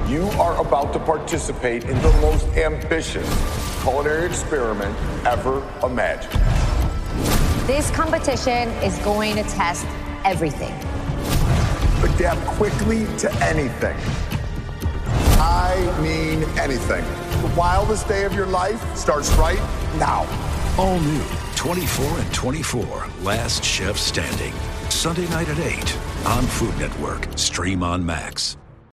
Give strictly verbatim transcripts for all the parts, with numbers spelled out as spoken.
You are about to participate in the most ambitious culinary experiment ever imagined. This competition is going to test everything. Adapt quickly to anything. I mean anything. The wildest day of your life starts right now. All new, twenty-four and twenty-four, Last Chef Standing. Sunday night at eight on Food Network. Stream on Max.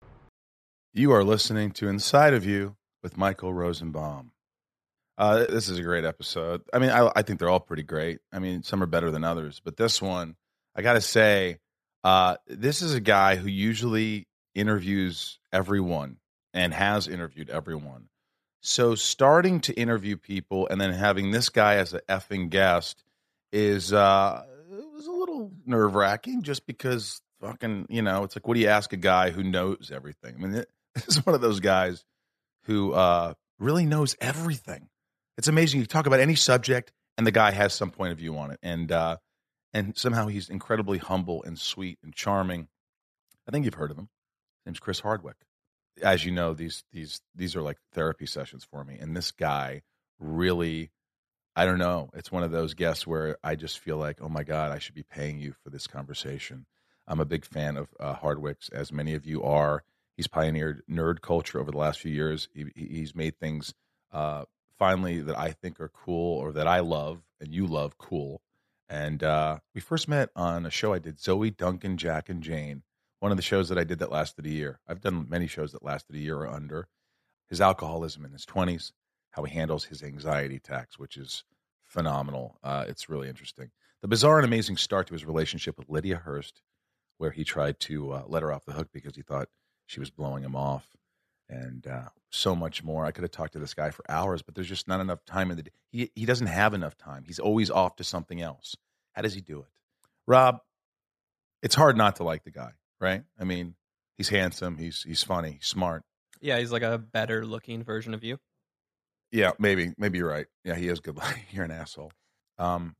You are listening to Inside of You with Michael Rosenbaum. Uh, this is a great episode. I mean, I, I think they're all pretty great. I mean, some are better than others. But this one, I got to say, uh, this is a guy who usually interviews everyone and has interviewed everyone. So starting to interview people and then having this guy as an effing guest is uh, it was a little nerve-wracking just because fucking, you know, it's like, what do you ask a guy who knows everything? I mean, it, this is one of those guys who uh, really knows everything. It's amazing. You talk about any subject, and the guy has some point of view on it. And uh, and somehow he's incredibly humble and sweet and charming. I think you've heard of him. His name's Chris Hardwick. As you know, these these these are like therapy sessions for me. And this guy really, I don't know. It's one of those guests where I just feel like, oh, my God, I should be paying you for this conversation. I'm a big fan of uh, Hardwick's, as many of you are. He's pioneered nerd culture over the last few years. He, he's made things uh, finally that I think are cool or that I love and you love cool. And uh, we first met on a show I did, Zoe, Duncan, Jack, and Jane, one of the shows that I did that lasted a year. I've done many shows that lasted a year or under. His alcoholism in his twenties, how he handles his anxiety attacks, which is phenomenal. Uh, it's really interesting. The bizarre and amazing start to his relationship with Lydia Hearst, where he tried to uh, let her off the hook because he thought she was blowing him off, and uh, so much more. I could have talked to this guy for hours, but there's just not enough time in the day. He, he doesn't have enough time. He's always off to something else. How does he do it? Rob, it's hard not to like the guy, right? I mean, he's handsome. He's he's funny. He's smart. Yeah, he's like a better looking version of you. Yeah, maybe. Maybe you're right. Yeah, he is good. You're an asshole. Um,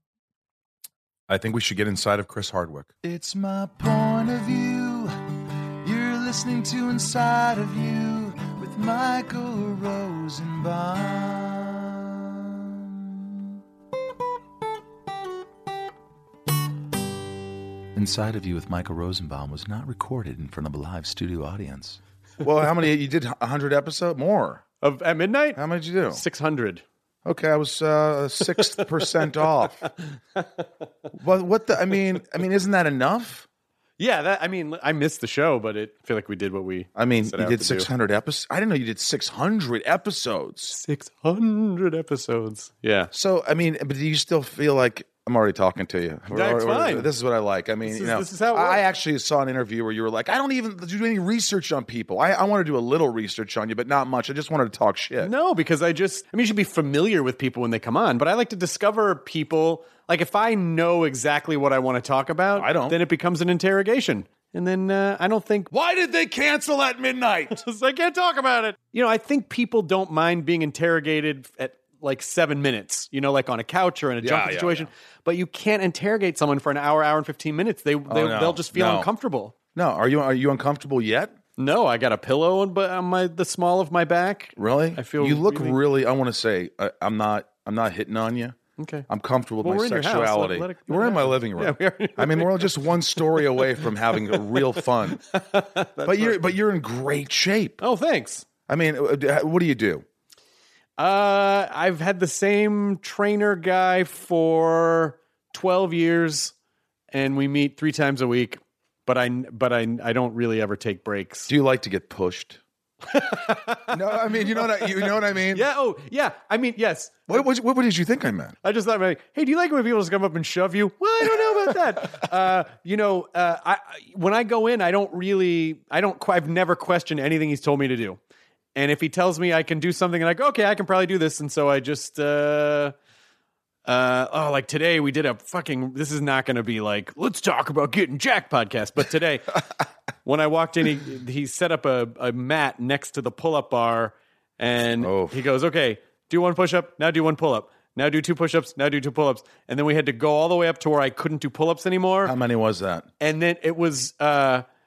I think we should get inside of Chris Hardwick. It's my point of view. You're listening to Inside of You with Michael Rosenbaum. Inside of You with Michael Rosenbaum was not recorded in front of a live studio audience. Well, how many? You did one hundred episodes? More. Of At midnight? How many did you do? six hundred. Okay, I was uh, six percent off. Well, what the? I mean, I mean, isn't that enough? Yeah, that. I mean, I missed the show, but it, I feel like we did what we. I mean, set you out did to six hundred episodes. I didn't know you did six hundred episodes. six hundred episodes. Yeah. So, I mean, but do you still feel like I'm already talking to you? That's or, or, fine. This is what I like. I mean, This you is- know, this is how it I works. actually saw an interview where you were like, I don't even do any research on people. I, I want to do a little research on you, but not much. I just wanted to talk shit. No, because I just, I mean, you should be familiar with people when they come on, but I like to discover people. Like, if I know exactly what I want to talk about, I don't. then it becomes an interrogation. And then uh, I don't think, Why did they cancel at midnight? I can't talk about it. You know, I think people don't mind being interrogated at like seven minutes, you know, like on a couch or in a Yeah, junket yeah, situation. yeah. But you can't interrogate someone for an hour, hour and fifteen minutes. They, they, no, they'll just feel no. uncomfortable. No, are you are you uncomfortable yet? No, I got a pillow on, on my the small of my back. Really? I feel you look really- really. I want to say I, I'm not. I'm not hitting on you. Okay. I'm comfortable with Well, my we're in your house. sexuality. Let- let it- let we're it in my happen. living room. Yeah, we are in your I mean, we're just one story away from having a real fun. but you're but you're in great shape. Oh, thanks. I mean, uh, what do you do? Uh, I've had the same trainer guy for twelve years, and we meet three times a week. But I, but I, I don't really ever take breaks. Do you like to get pushed? No, I mean, you know what I, you know what I mean. Yeah. Oh, yeah. I mean, yes. What, what what did you think I meant? I just thought, like, hey, do you like when people just come up and shove you? Well, I don't know about that. uh, you know, uh, I, I when I go in, I don't really, I don't, I've never questioned anything he's told me to do. And if he tells me I can do something, and I go, okay, I can probably do this. And so I just, uh, uh, oh, like today we did a fucking, this is not going to be like, let's talk about getting jacked podcast. But today, when I walked in, he, he set up a, a mat next to the pull-up bar, and Oh. he goes, okay, do one push-up, now do one pull-up. Now do two push-ups, now do two pull-ups. And then we had to go all the way up to where I couldn't do pull-ups anymore. How many was that? And then it was, uh,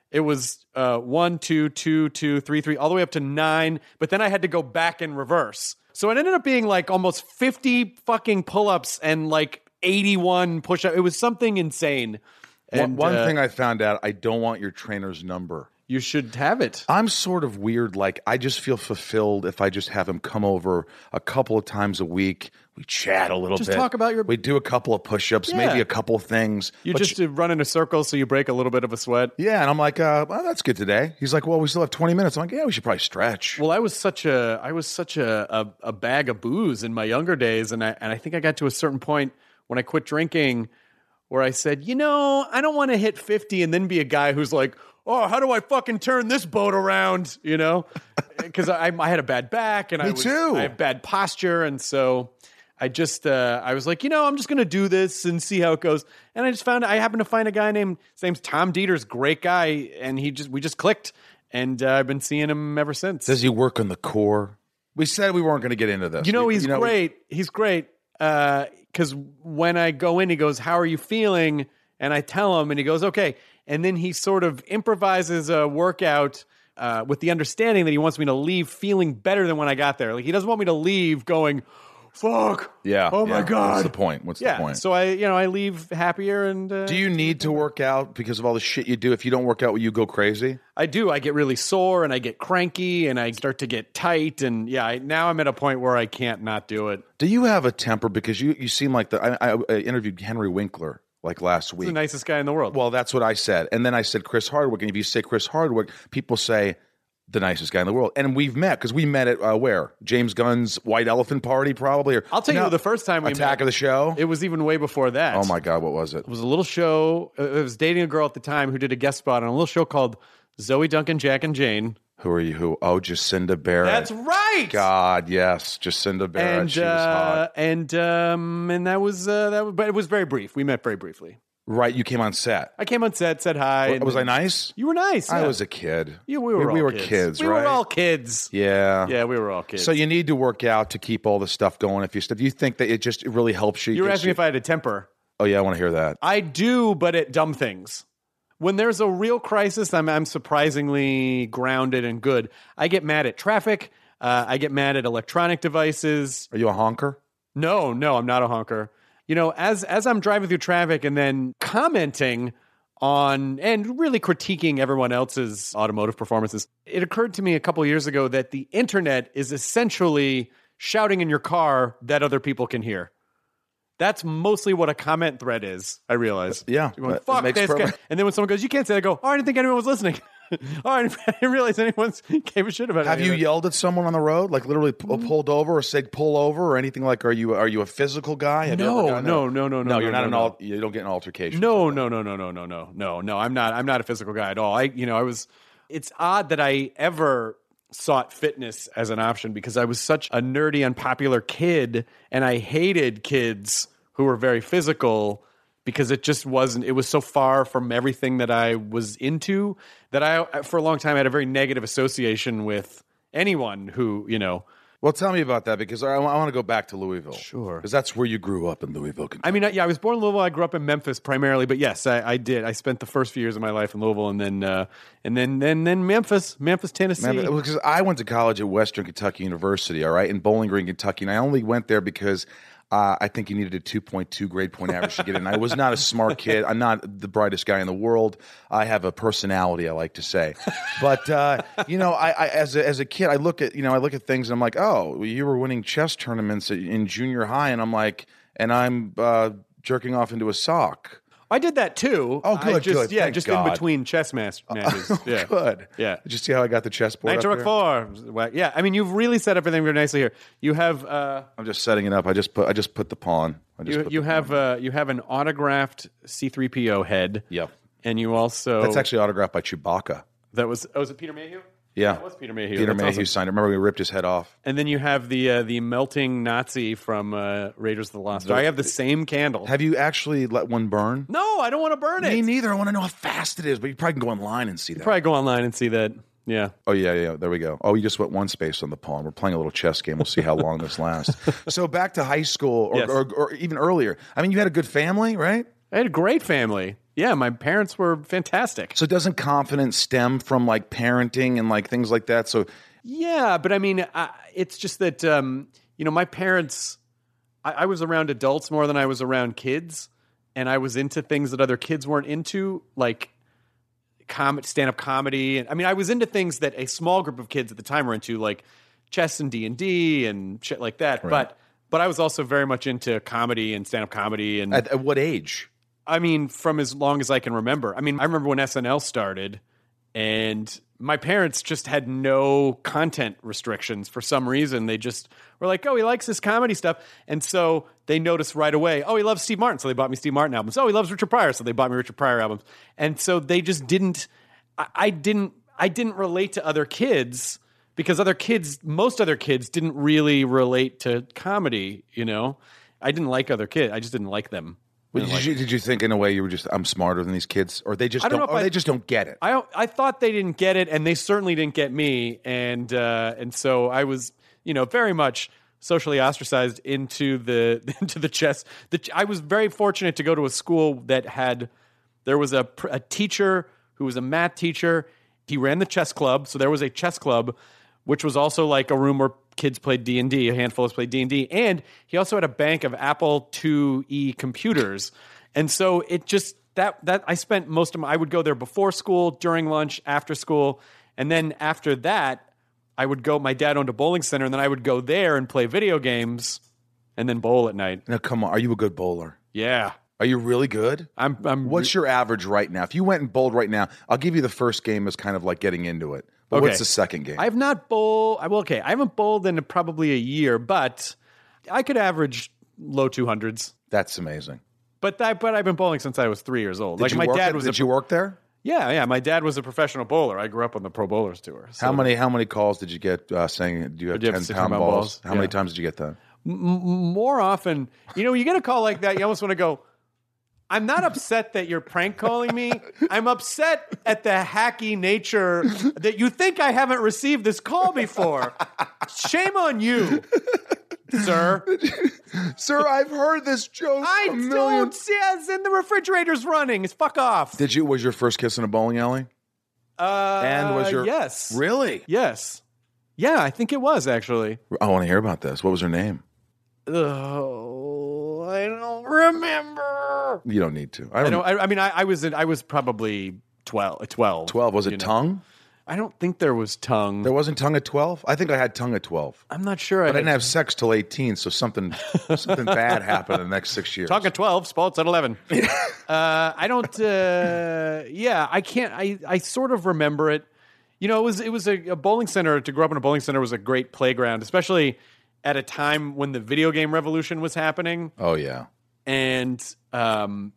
It was uh, one, two, two, two, three, three, all the way up to nine. But then I had to go back in reverse. So it ended up being like almost fifty fucking pull-ups and like eighty-one push-ups. It was something insane. And one one uh, thing I found out, I don't want your trainer's number. You should have it. I'm sort of weird. Like, I just feel fulfilled if I just have him come over a couple of times a week. We chat a little Just bit. talk about your- We do a couple of push-ups, Yeah. maybe a couple of things. You But just uh, run in a circle so you break a little bit of a sweat. yeah, and I'm like, uh, well, that's good today. He's like, well, we still have twenty minutes. I'm like, yeah, we should probably stretch. Well, I was such a I was such a, a, a bag of booze in my younger days, and I and I think I got to a certain point when I quit drinking where I said, you know, I don't want to hit fifty and then be a guy who's like, oh, how do I fucking turn this boat around? You know, because I, I had a bad back and I Me was, too. I have bad posture, and so I just uh, I was like, you know, I'm just gonna do this and see how it goes. And I just found I happened to find a guy named his name's Tom Dieters, great guy, and he just we just clicked, and uh, I've been seeing him ever since. Does he work on the core? We said we weren't going to get into this. You know, We- he's you know, great. He's great. Because when I go in, he goes, how are you feeling? And I tell him, and he goes, okay. And then he sort of improvises a workout uh, with the understanding that he wants me to leave feeling better than when I got there. Like, he doesn't want me to leave going, fuck. Yeah. Oh, my yeah. God. What's the point? What's Yeah. the point? So I, you know, I leave happier and. Uh, do you need to work out because of all the shit you do? If you don't work out, will you go crazy? I do. I get really sore and I get cranky and I start to get tight. And yeah, I, now I'm at a point where I can't not do it. Do you have a temper? Because you, you seem like the. I, I, I interviewed Henry Winkler like last He's week. the nicest guy in the world. Well, that's what I said. And then I said Chris Hardwick. And if you say Chris Hardwick, people say the nicest guy in the world. And we've met because we met at uh, where? James Gunn's White Elephant Party, probably. Or, I'll tell you no, the first time we Attack met, of the Show. It was even way before that. Oh my God, what was it? It was a little show. I was dating a girl at the time who did a guest spot on a little show called Zoe Duncan, Jack and Jane. Who are you? Who? Oh, Jacinda Barrett. That's right. God, yes, Jacinda Barrett. And she was uh, hot. and um, and that was uh, that. Was, but it was very brief. We met very briefly. Right, you came on set. I came on set, said hi. and Was I then- nice? You were nice. I yeah. was a kid. Yeah, we were. We, all were kids. kids, We right? were all kids. Yeah. Yeah, we were all kids. So you need to work out to keep all this stuff going. If you do you think that it just it really helps you? you were Gives asking me if I had a temper. Oh yeah, I want to hear that. I do, but at dumb things. When there's a real crisis, I'm, I'm surprisingly grounded and good. I get mad at traffic. Uh, I get mad at electronic devices. Are you a honker? No, no, I'm not a honker. You know, as as I'm driving through traffic and then commenting on and really critiquing everyone else's automotive performances, it occurred to me a couple years ago that the internet is essentially shouting in your car that other people can hear. That's mostly what a comment thread is, I realize. Yeah, You're going, that fuck makes this guy. perfect- And then when someone goes, you can't say that, I go, oh, I didn't think anyone was listening. oh, I didn't, I didn't realize anyone gave a shit about it. Have you yelled at someone on the road, like literally p- Mm-hmm. pulled over or said pull over or anything like? Are you are you a physical guy? Have you No, ever gotten no, a- no, no, no, No, you're no, not an no, al- You don't get an altercation. No, no, no, no, no, no, no, no, no. I'm not. I'm not a physical guy at all. I, you know, I was. It's odd that I ever sought fitness as an option because I was such a nerdy, unpopular kid, and I hated kids who were very physical because it just wasn't. It was so far from everything that I was into that I, for a long time, had a very negative association with anyone who, you know. Well, tell me about that because I, I want to go back to Louisville. Sure. Because that's where you grew up in Louisville, Kentucky. I mean, yeah, I was born in Louisville. I grew up in Memphis primarily, but yes, I, I did. I spent the first few years of my life in Louisville, and then, uh, and then, then, then Memphis, Memphis, Tennessee. Man, because I went to college at Western Kentucky University, all right, in Bowling Green, Kentucky, and I only went there because uh, I think you needed a two point two grade point average to get in. I was not a smart kid. I'm not the brightest guy in the world. I have a personality, I like to say. But uh, you know, I, I as a, as a kid, I look at you know I look at things and I'm like, oh, you were winning chess tournaments in junior high, and I'm like, and I'm uh, jerking off into a sock. I did that too. Oh, good, I just, good. Yeah, Thank just God. in between chess mas- matches. Yeah. Good. Yeah. Did you see how I got the chessboard? Knight up to there? four. Well, yeah, I mean, you've really set up everything very nicely here. You have uh, I'm just setting it up. I just put I just put the pawn. I just you put you the have pawn. uh, you have an autographed C three P O head. Yep. And you also That's actually autographed by Chewbacca. that was oh, was it Peter Mayhew? Yeah, That was Peter Mayhew. Peter That's Mayhew awesome. signed it. Remember, we ripped his head off. And then you have the uh, the melting Nazi from uh, Raiders of the Lost Ark. I have the same candle. Have you actually let one burn? no, I don't want to burn it. Me neither. I want to know how fast it is, but you probably can go online and see that. Probably go online and see that. Yeah. Oh, yeah, yeah. There we go. Oh, you just went one space on the pawn. We're playing a little chess game. We'll see how long this lasts. So back to high school or, Yes. or, or even earlier. I mean, you had a good family, right? I had a great family. Yeah, my parents were fantastic. So doesn't confidence stem from like parenting and like things like that? So yeah, but I mean, I, it's just that um, you know, my parents. I, I was around adults more than I was around kids, and I was into things that other kids weren't into, like com- stand-up comedy. And I mean, I was into things that a small group of kids at the time were into, like chess and D and D and shit like that. Right. But but I was also very much into comedy and stand-up comedy. And at, at what age? I mean, from as long as I can remember. I mean, I remember when S N L started, and my parents just had no content restrictions for some reason. They just were like, oh, he likes this comedy stuff. And so they noticed right away, oh, he loves Steve Martin. So they bought me Steve Martin albums. Oh, he loves Richard Pryor. So they bought me Richard Pryor albums. And so they just didn't, I, I didn't, I didn't relate to other kids because other kids, most other kids didn't really relate to comedy, you know? I didn't like other kids. I just didn't like them. Well, did, like, you, did you think in a way you were just I'm smarter than these kids, or they just I don't don't, know if or I- they just don't get it? I I thought they didn't get it, and they certainly didn't get me, and uh, and so I was, you know, very much socially ostracized into the into the chess. The, I was very fortunate to go to a school that had there was a pr- a teacher who was a math teacher. He ran the chess club, so there was a chess club, which was also like a room where kids played D and D, a handful of us played D and D, and he also had a bank of Apple two E computers. And so it just, that, that I spent most of my, I would go there before school, during lunch, after school, and then after that, I would go, my dad owned a bowling center, and then I would go there and play video games, and then bowl at night. Now, come on, are you a good bowler? Yeah. Are you really good? I'm, I'm, What's your average right now? If you went and bowled right now, I'll give you the first game as kind of like getting into it. But Okay. what's the second game? I have not bowled, well, okay, I haven't bowled in probably a year, but I could average low two hundreds. That's amazing. But that, but I've been bowling since I was three years old. Did like you my work dad at- was. Did a, you work there? Yeah, yeah. My dad was a professional bowler. I grew up on the Pro Bowlers Tour. So How many how many calls did you get uh, saying do you have Do you have ten six pound pound balls? balls? How many Yeah. times did you get that? M- more often, you know, you get a call like that, you almost want to go. I'm not upset that you're prank calling me. I'm upset at the hacky nature that you think I haven't received this call before. Shame on you, sir. Sir, I've heard this joke. I a million- don't see us and the refrigerator's running. It's fuck off. Did you? Was your first kiss in a bowling alley? Uh, And was your yes, really? yes, yeah. I think it was actually. I want to hear about this. What was her name? Oh, I don't remember. You don't need to. I I don't. don't. I, I mean, I, I was. In, I was probably twelve. Twelve. Twelve. Was it you know. tongue? I don't think there was tongue. There wasn't tongue at twelve. I think I had tongue at twelve. I'm not sure. But I didn't have sex till eighteen, so something something bad happened in the next six years. tongue at twelve. Sports at eleven. uh, I don't. Uh, yeah, I can't. I I sort of remember it. You know, it was it was a, a bowling center. To grow up in a bowling center was a great playground, especially at a time when the video game revolution was happening. Oh yeah. And um,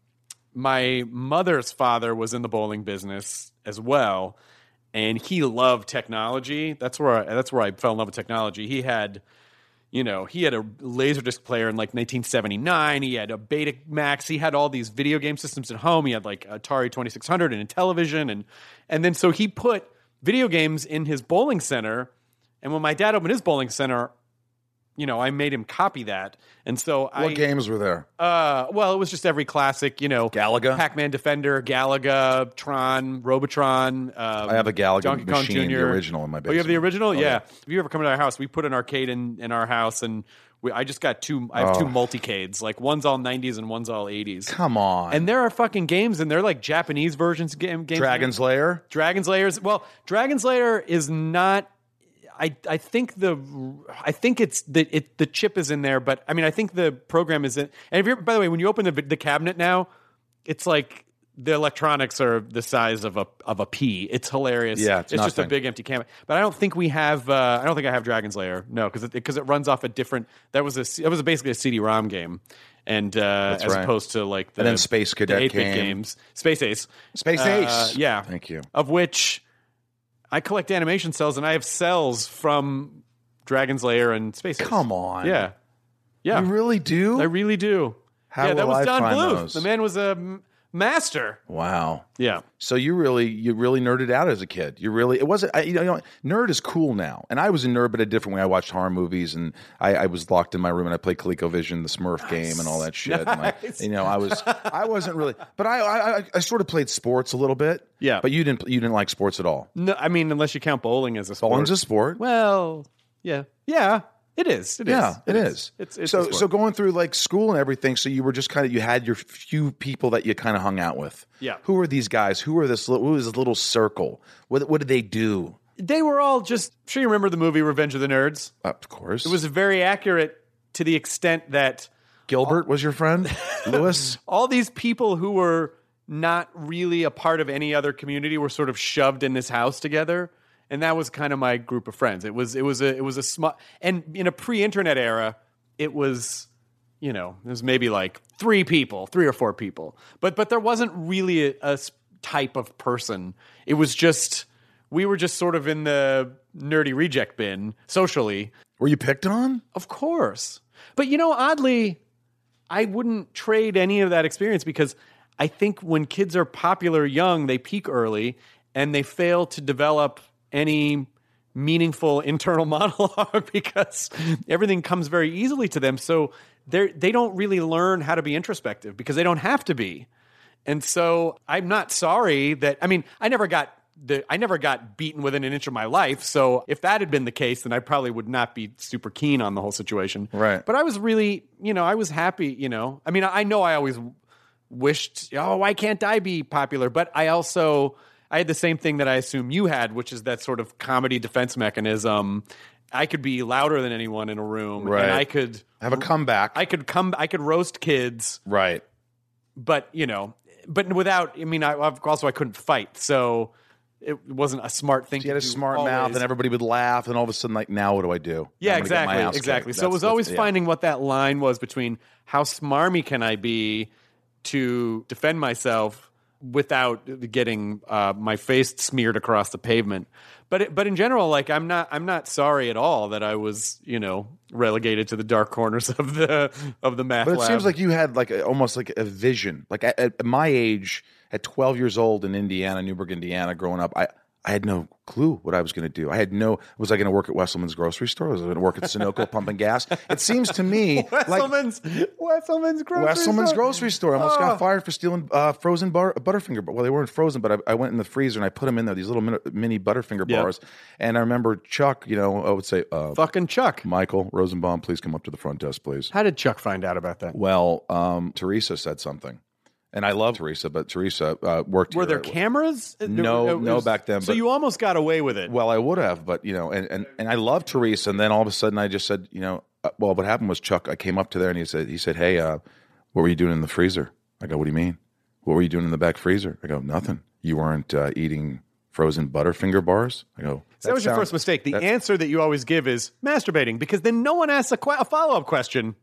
my mother's father was in the bowling business as well, and he loved technology. That's where I, that's where I fell in love with technology. He had, you know, he had a Laserdisc player in like nineteen seventy-nine. He had a Betamax. He had all these video game systems at home. He had like Atari twenty-six hundred and a television, and and then so he put video games in his bowling center. And when my dad opened his bowling center, you know, I made him copy that. And so I What games were there? uh, well, it was just every classic, you know, Galaga? Pac-Man Defender, Galaga, Tron, Robotron. Um, I have a Galaga Donkey Kong machine, the Junior original in my Oh, you have the basement. original? Oh, yeah. yeah. If you ever come to our house, we put an arcade in, in our house, and we, I just got two. I have two Oh. multicades. Like one's all nineties and one's all eighties. Come on. And there are fucking games, and they're like Japanese versions of game, games. Dragon's Lair? Dragon's Layers. Well, Dragon's Lair is not. I I think the I think it's the it the chip is in there, but I mean I think the program is in. And if you're by the way, when you open the the cabinet now, it's like the electronics are the size of a of a pea. It's hilarious. Yeah, it's just a nothing. big empty cabinet. But I don't think we have. Uh, I don't think I have Dragon's Lair. No, because it, because it runs off a different. That was a that was basically a C D ROM game. And uh, as right. opposed to like the And then Space Cadet the eight-bit came. games, Space Ace, Space Uh, Ace. yeah, Thank you. of which I collect animation cells, and I have cells from Dragon's Lair and Space Ace. Come on. Yeah. Yeah. You really do? I really do. How yeah, that will was I Don find Bluth. those? The man was a m- master. Wow. Yeah. So you really, you really nerded out as a kid. You really, it wasn't, I, you know, nerd is cool now. And I was a nerd, but a different way. I watched horror movies, and I, I was locked in my room, and I played ColecoVision, the Smurf game, and all that shit. Nice. And I, you know, I was, I wasn't really, but I, I, I sort of played sports a little bit. Yeah. But you didn't, you didn't like sports at all. No, I mean, unless you count bowling as a sport. Bowling's a sport. Well, yeah. Yeah. It is. It yeah, is. it is. It's, it's so so going through like school and everything. So you were just kind of you had your few people that you kind of hung out with. Yeah. Who were these guys? Who were this? Who was this little circle? What what did they do? They were all just. Sure, you remember the movie Revenge of the Nerds? Uh, of course, It was very accurate to the extent that Gilbert was your friend, Lewis. all these people who were not really a part of any other community were sort of shoved in this house together. And that was kind of my group of friends. It was it was a it was a small, and in a pre-internet era, it was, you know, it was maybe like three people, three or four people. But but there wasn't really a, a type of person. It was just we were just sort of in the nerdy reject bin socially. Were you picked on? Of course. But you know, oddly, I wouldn't trade any of that experience, because I think when kids are popular young, they peak early and they fail to develop any meaningful internal monologue because everything comes very easily to them. So they they don't really learn how to be introspective because they don't have to be. And so I'm not sorry that, I mean, I never got the I never got beaten within an inch of my life. So if that had been the case, then I probably would not be super keen on the whole situation. Right. But I was really, you know, I was happy, you know. I mean, I know I always wished, oh, why can't I be popular? But I also... I had the same thing that I assume you had, which is that sort of comedy defense mechanism. I could be louder than anyone in a room, right. and I could have a comeback. I could come. I could roast kids, right? But you know, but without. I mean, I also I couldn't fight, so it wasn't a smart thing. So you had to a do smart always. mouth, and everybody would laugh, and all of a sudden, like, now what do I do? Yeah, I'm gonna get my exactly, ass exactly. kicked. So it was That's- always that's- finding what that line was between how smarmy can I be to defend myself without getting uh, my face smeared across the pavement. But it, but in general, like I'm not I'm not sorry at all that I was, you know, relegated to the dark corners of the of the math But it lab. seems like you had like a, almost like a vision. Like at, at my age, at twelve years old in Indiana, Newburgh, Indiana, growing up, I I had no clue what I was going to do. I had no. Was I going to work at Wesselman's grocery store? Was I going to work at Sunoco pumping gas? It seems to me like Wesselman's Wesselman's grocery Wesselman's store. grocery store. I almost Oh. got fired for stealing uh, frozen bar, Butterfinger. Well, they weren't frozen, but I, I went in the freezer and I put them in there. These little mini, mini Butterfinger Yeah. bars. And I remember Chuck. You know, I would say, uh, Fucking Chuck. Michael Rosenbaum, please come up to the front desk, please. How did Chuck find out about that? Well, um, Teresa said something. And I love Teresa, but Teresa uh, worked Were here. there cameras? No, It no was- back then, So but- you almost got away with it. Well, I would have, but you know, and, and, and I love Teresa. And then all of a sudden, I just said, you know, uh, well, what happened was Chuck. I came up to there and he said, he said, hey, uh, what were you doing in the freezer? I go, what do you mean? What were you doing in the back freezer? I go, nothing. You weren't uh, eating frozen Butterfinger bars? I go, So that was your sounds- first mistake. The that- answer that you always give is masturbating, because then no one asks a, que- a follow up question.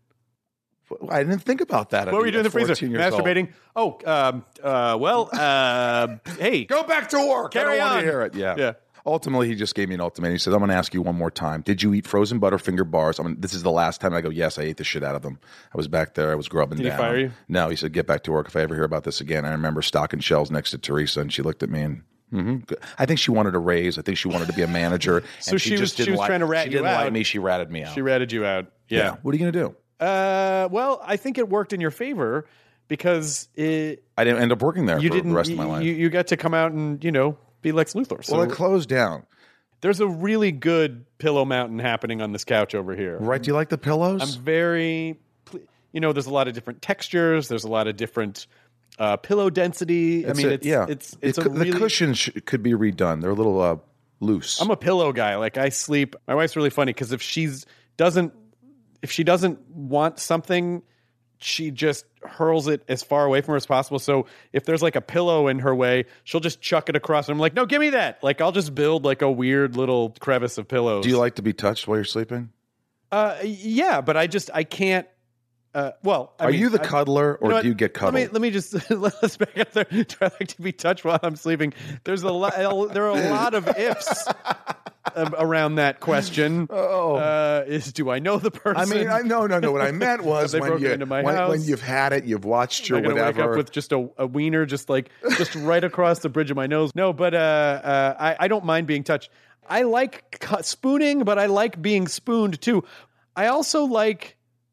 I didn't think about that. What were you doing in the freezer? Masturbating. Oh, um, uh, well, uh, hey, Go back to work. Carry I don't want on. to hear it. Yeah. Yeah. Ultimately, he just gave me an ultimatum. He said, I'm going to ask you one more time. Did you eat frozen Butterfinger bars? I mean, this is the last time. I go, yes, I ate the shit out of them. I was back there. I was grubbing Did he down. fire you? No, he said, get back to work if I ever hear about this again. I remember stocking shelves next to Teresa, and she looked at me and, mm-hmm. I think she wanted a raise. I think she wanted to be a manager. So and she just was- she didn't was like- trying to rat She you didn't like out. me. She ratted me out. she ratted you out. Yeah. What are you going to do? Uh, well, I think it worked in your favor because it, I didn't end up working there you for didn't. the rest of my life. You, you got to come out and you know be Lex Luthor. So well, it closed down. there's a really good pillow mountain happening on this couch over here. Right? Do you like the pillows? I'm very, pl- you know, there's a lot of different textures. There's a lot of different uh, pillow density. I It's mean, a- it's yeah. it's it's the, a cu- really. the cushions sh- could be redone. They're a little uh, loose. I'm a pillow guy. Like I sleep. My wife's really funny because if she's doesn't if she doesn't want something, she just hurls it as far away from her as possible. So if there's like a pillow in her way, she'll just chuck it across. And I'm like, no, give me that. Like I'll just build like a weird little crevice of pillows. Do you like to be touched while you're sleeping? Uh, yeah, but I just I can't. Uh, well, I Are mean, you the I- cuddler, or You know what? do you get cuddled? Let me let me just let's back up there. Do I like to be touched while I'm sleeping? There's a lot. There are a lot of ifs. uh, around that question. Oh. uh, is do I know the person? I mean, I, no, no, no. What I meant was they when, broken you, into my when, house? when you've had it, you've watched your I'm gonna whatever. wake up with just a, a wiener, just like just right across the bridge of my nose. No, but uh, uh, I, I don't mind being touched. I like cu- spooning, but I like being spooned too. I also like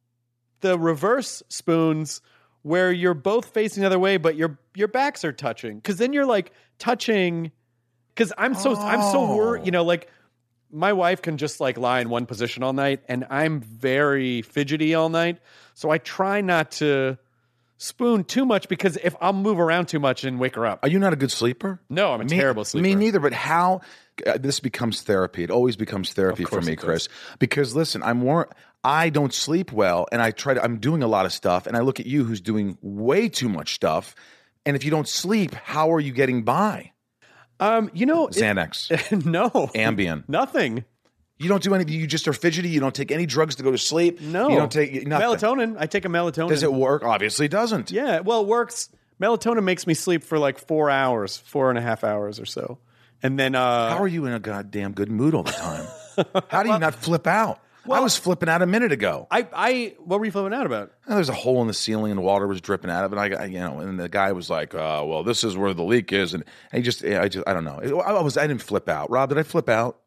the reverse spoons where you're both facing the other way, but your your backs are touching. Because then you're like touching. Because I'm so I'm so worried. You know, like my wife can just like lie in one position all night, and I'm very fidgety all night. So I try not to spoon too much because if I'll move around too much and wake her up. Are you not a good sleeper? No, I'm a me, terrible sleeper. Me neither. But how? Uh, this becomes therapy. It always becomes therapy Of for course me, it does. Chris. Because listen, I'm more. I don't sleep well, and I try to. I'm doing a lot of stuff, and I look at you, who's doing way too much stuff. And if you don't sleep, how are you getting by? Um, you know, Xanax, it, no, Ambien. nothing. You don't do anything. You just are fidgety. You don't take any drugs to go to sleep. No, you don't take nothing. melatonin. I take a melatonin. Does it work? Obviously, it doesn't. Yeah, well, it works. Melatonin makes me sleep for like four hours, four and a half hours or so, and then uh, How are you in a goddamn good mood all the time? How do you not flip out? I was flipping out a minute ago. I, I, what were you flipping out about? And there's a hole in the ceiling and water was dripping out of it. And I, you know, and the guy was like, uh, "Well, this is where the leak is," and, and he just, I just, I don't know. I was, I didn't flip out. Rob, did I flip out?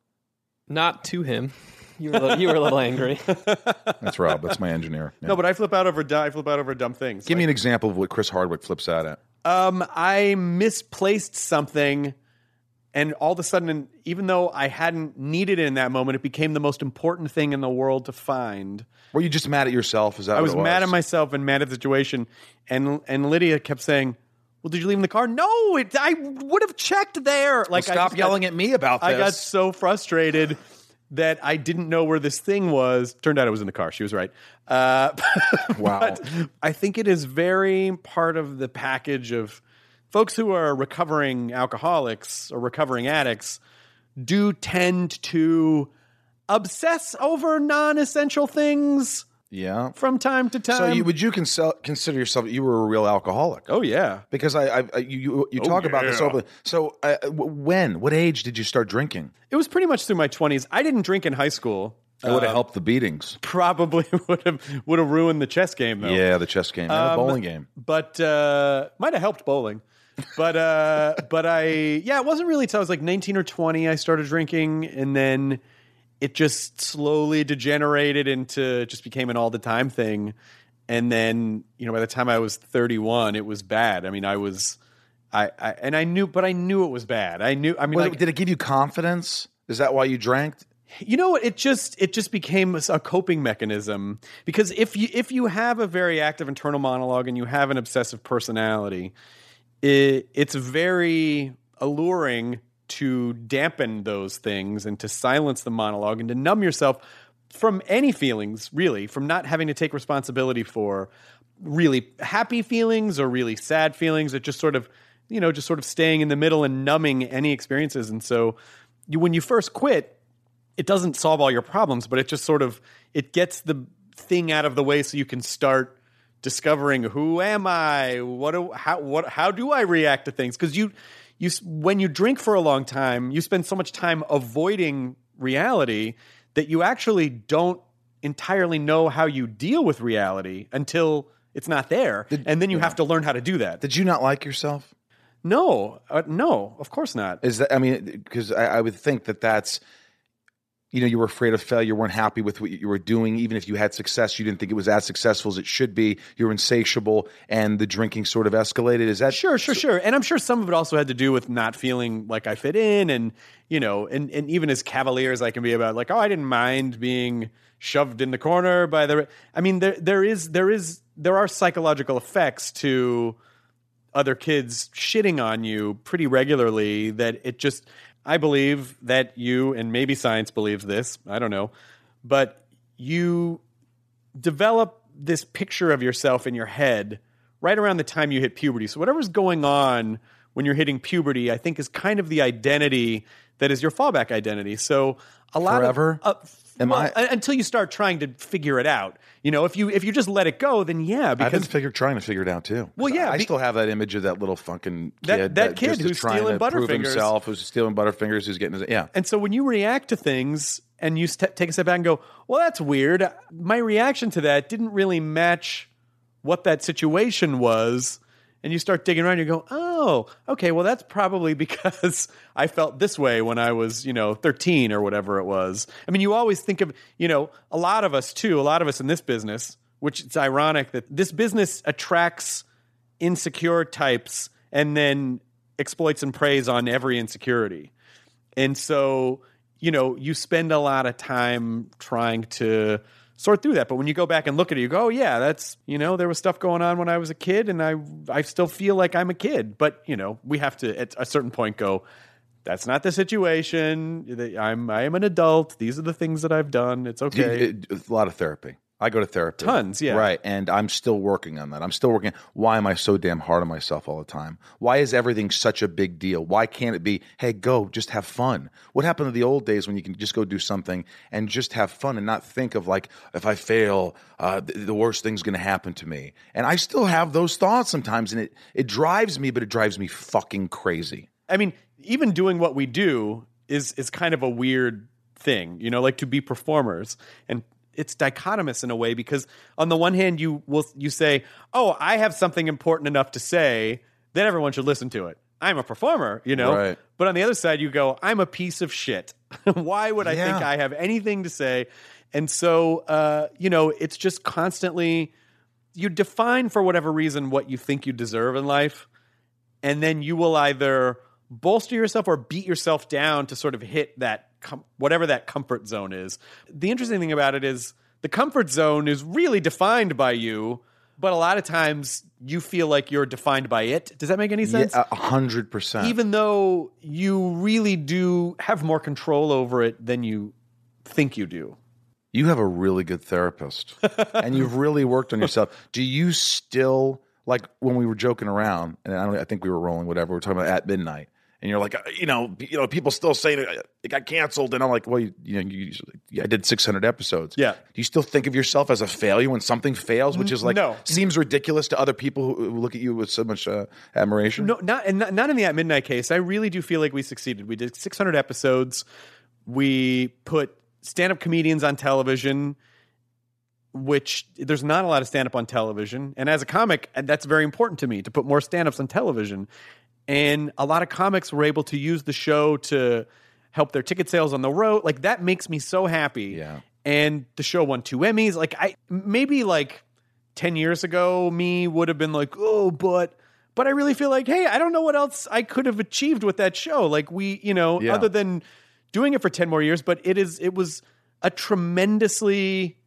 Not to him. You were a little, you were a little angry. That's Rob. That's my engineer. Yeah. No, but I flip out over, I flip out over dumb things. Give me an example of what Chris Hardwick flips out at. Um, I misplaced something, and all of a sudden, even though I hadn't needed it in that moment, it became the most important thing in the world to find. Were you just mad at yourself? Is that I what was, it was mad at myself and mad at the situation, and and Lydia kept saying, "Well, did you leave in the car?" No, it, I would have checked there. Like, Well, stop I yelling got, at me about this. I got so frustrated that I didn't know where this thing was. Turned out it was in the car. She was right. Uh, Wow. But I think it is very part of the package of folks who are recovering alcoholics or recovering addicts do tend to obsess over non-essential things Yeah. from time to time. So you, would you consel- consider yourself you were a real alcoholic? Oh yeah. Because I, I, I you, you, you Oh, talk about this yeah. openly. So uh, w- when, what age did you start drinking? It was pretty much through my twenties. I didn't drink in high school. It would have Uh, helped the beatings. Probably would have would have ruined the chess game though. Yeah, the chess game, and the Um, bowling game. But uh, might have helped bowling. But uh, but I yeah, it wasn't really until I was like nineteen or twenty I started drinking, and then it just slowly degenerated into just became an all the time thing. And then, you know, by the time I was thirty-one, it was bad. I mean, I was I, I and I knew but I knew it was bad. I knew I mean Was like, it- did it give you confidence? Is that why you drank? you know what? It just it just became a coping mechanism because if you if you have a very active internal monologue and you have an obsessive personality, it, it's very alluring to dampen those things and to silence the monologue and to numb yourself from any feelings, really, from not having to take responsibility for really happy feelings or really sad feelings, or just sort of, you know, just sort of staying in the middle and numbing any experiences. And so you, when you first quit, it doesn't solve all your problems, but it just sort of, it gets the thing out of the way so you can start discovering who am I? What do, how, what, how do I react to things? Because you, you, when you drink for a long time, you spend so much time avoiding reality that you actually don't entirely know how you deal with reality until it's not there. Did- and then you yeah. have to learn how to do that. Did you not like yourself? No, uh, no, of course not. Is that, I mean, because I, I would think that that's, you know, you were afraid of failure, you weren't happy with what you were doing. Even if you had success, you didn't think it was as successful as it should be. You were insatiable, and the drinking sort of escalated. Is that Sure, sure, sure. And I'm sure some of it also had to do with not feeling like I fit in, and you know, and, and even as cavalier as I can be about like, oh, I didn't mind being shoved in the corner by the. I mean, there there is there is there are psychological effects to other kids shitting on you pretty regularly that it just. I believe that you, and maybe science believes this, I don't know, but you develop this picture of yourself in your head right around the time you hit puberty. So whatever's going on when you're hitting puberty, I think is kind of the identity that is your fallback identity. So a lot Forever? of uh, f- Am well, I? uh, until you start trying to figure it out. You know, if you if you just let it go, then yeah, I've been because figure, trying to figure it out too. Well, yeah, I be- still have that image of that little fucking kid, That- that kid just is who's trying stealing to prove Butterfingers. himself, who's stealing Butterfingers, who's getting his, yeah. And so when you react to things and you st- take a step back and go, well, that's weird. My reaction to that didn't really match what that situation was. And you start digging around, you go, oh, okay, well, that's probably because I felt this way when I was, you know, thirteen or whatever it was. I mean, you always think of, you know, a lot of us too, a lot of us in this business, which it's ironic that this business attracts insecure types and then exploits and preys on every insecurity. And so, you know, you spend a lot of time trying to sort through that. But when you go back and look at it, you go, oh, yeah, that's, you know, there was stuff going on when I was a kid and I I still feel like I'm a kid. But, you know, we have to at a certain point go, that's not the situation. I'm I am an adult. These are the things that I've done. It's okay. It- it- a lot of therapy. I go to therapy. Tons, yeah. Right. And I'm still working on that. I'm still working. Why am I so damn hard on myself all the time? Why is everything such a big deal? Why can't it be, hey, go, just have fun? What happened to the old days when you can just go do something and just have fun and not think of like, if I fail, uh, the, the worst thing's going to happen to me? And I still have those thoughts sometimes, and it, it drives me, but it drives me fucking crazy. I mean, even doing what we do is is kind of a weird thing, you know, like to be performers. And it's dichotomous in a way because on the one hand, you will you say, oh, I have something important enough to say, then everyone should listen to it. I'm a performer, you know? Right. But on the other side, you go, I'm a piece of shit. Why would I Yeah. think I have anything to say? And so, uh, you know, it's just constantly, you define for whatever reason what you think you deserve in life. And then you will either bolster yourself or beat yourself down to sort of hit that, com- whatever that comfort zone is. The interesting thing about it is the comfort zone is really defined by you, but a lot of times you feel like you're defined by it. Does that make any sense? Yeah, a hundred percent. Even though you really do have more control over it than you think you do. You have a really good therapist, and you've really worked on yourself. Do you still, like when we were joking around, and I don't, I think we were rolling whatever, we were talking about At Midnight, and you're like, uh, you know, you know, people still saying it, it got canceled, and I'm like, well, you, you know, you, you, I did six hundred episodes. Yeah. Do you still think of yourself as a failure when something fails, which is like No. seems ridiculous to other people who, who look at you with so much uh, admiration? No, not and not, not in the At Midnight case. I really do feel like we succeeded. We did six hundred episodes. We put stand-up comedians on television, which there's not a lot of stand-up on television. And as a comic, and that's very important to me to put more stand-ups on television. And a lot of comics were able to use the show to help their ticket sales on the road. Like that makes me so happy. Yeah. And the show won two Emmys. Like I maybe like ten years ago, me would have been like, oh, but but I really feel like, hey, I don't know what else I could have achieved with that show. Like we, you know, Yeah. other than doing it for ten more years, but it is it was a tremendously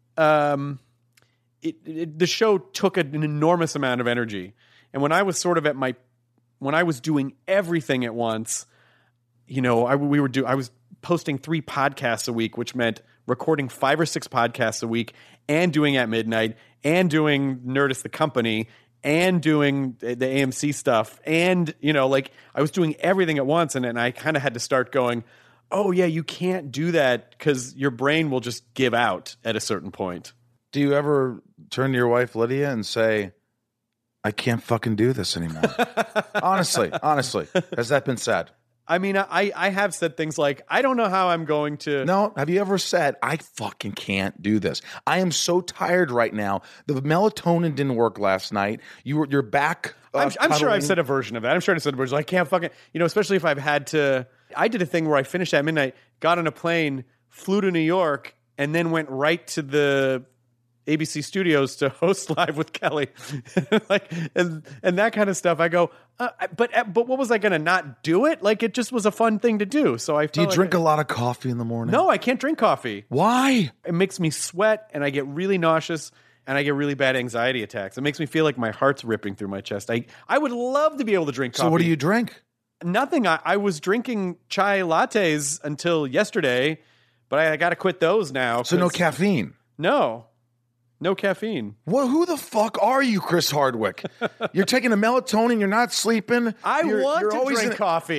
um it, it the show took an enormous amount of energy. And when I was sort of at my when I was doing everything at once, you know, I we were do I was posting three podcasts a week, which meant recording five or six podcasts a week and doing At Midnight and doing Nerdist the Company and doing the A M C stuff. And, you know, like I was doing everything at once. And then I kind of had to start going, oh, yeah, you can't do that because your brain will just give out at a certain point. Do you ever turn to your wife, Lydia, and say, I can't fucking do this anymore? honestly, honestly. Has that been said? I mean, I, I have said things like, I don't know how I'm going to. No. Have you ever said, I fucking can't do this? I am so tired right now. The melatonin didn't work last night. You were, you're back. Uh, I'm, I'm sure I've cuddling. said a version of that. I'm sure I've said a version. I can't fucking, you know, especially if I've had to. I did a thing where I finished at midnight, got on a plane, flew to New York, and then went right to the A B C studios to host Live with Kelly, like and and that kind of stuff. I go, uh, but but what was I going to not do it? Like it just was a fun thing to do. So I Do you felt drink like, a lot of coffee in the morning? No, I can't drink coffee. Why? It makes me sweat, and I get really nauseous, and I get really bad anxiety attacks. It makes me feel like my heart's ripping through my chest. I I would love to be able to drink coffee. So what do you drink? Nothing. I, I was drinking chai lattes until yesterday, but I, I got to quit those now. So no 'cause- caffeine? No. No caffeine. Well, who the fuck are you, Chris Hardwick? You're taking a melatonin. You're not sleeping. I you're, want you're to always drink in- coffee.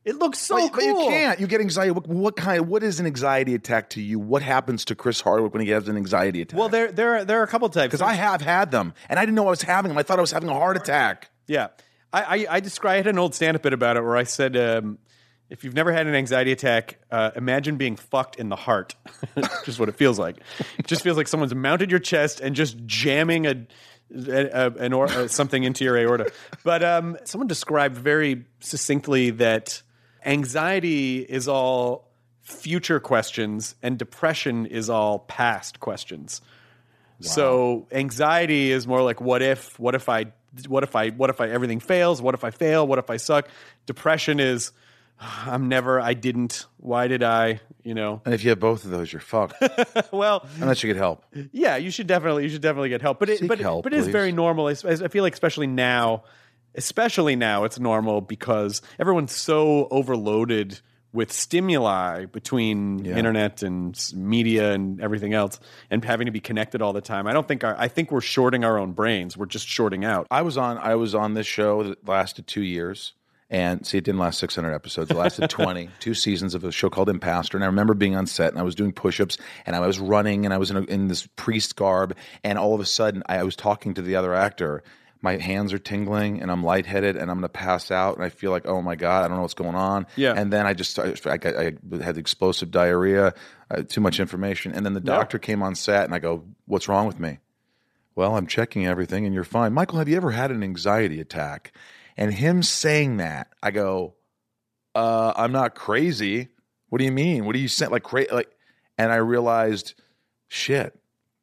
It looks so but, cool. but you can't. You get anxiety. What, what kind? What is an anxiety attack to you? What happens to Chris Hardwick when he has an anxiety attack? Well, there, there, are, there are a couple types. because I have had them, and I didn't know I was having them. I thought I was having a heart attack. Yeah. I, I, I described I had an old stand-up bit about it where I said, um, if you've never had an anxiety attack, uh, imagine being fucked in the heart. Just what it feels like. It just feels like someone's mounted your chest and just jamming a, a, a an or, uh, something into your aorta. But um, someone described very succinctly that anxiety is all future questions and depression is all past questions. Wow. So anxiety is more like, what if, what if I, what if I, what if I, everything fails? What if I fail? What if I suck? Depression is, I'm never, I didn't, why did I, you know? And if you have both of those, you're fucked. Well, unless you get help. Yeah, you should definitely, you should definitely get help. But it, Seek but, help, but it is please. very normal. I, I feel like especially now, especially now it's normal because everyone's so overloaded with stimuli between Yeah. internet and s- media and everything else and having to be connected all the time. I don't think our, I think we're shorting our own brains. We're just shorting out. I was on. I was on this show that lasted two years, and see, it didn't last six hundred episodes. It lasted twenty, two seasons of a show called Impastor. And I remember being on set, and I was doing push-ups, and I was running, and I was in, a, in this priest garb, and all of a sudden, I, I was talking to the other actor. My hands are tingling, and I'm lightheaded, and I'm going to pass out, and I feel like, oh my god, I don't know what's going on. Yeah. And then I just, I, I, got, I had explosive diarrhea, uh, too much information, and then the doctor came on set, and I go, what's wrong with me? Well, I'm checking everything, and you're fine. Michael, have you ever had an anxiety attack? And him saying that, I go, uh, I'm not crazy. What do you mean? What do you say? Like, cra- like, and I realized, shit.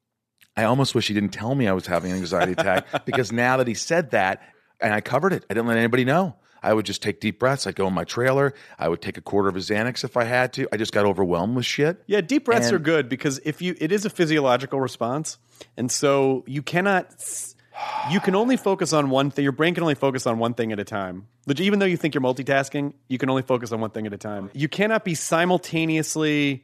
I almost wish he didn't tell me I was having an anxiety attack because now that he said that, and I covered it, I didn't let anybody know. I would just take deep breaths. I'd go in my trailer. I would take a quarter of a Xanax if I had to. I just got overwhelmed with shit. Yeah, deep breaths And- are good because if you, it is a physiological response, and so you cannot, you can only focus on one thing. Your brain can only focus on one thing at a time. But even though you think you're multitasking, you can only focus on one thing at a time. You cannot be simultaneously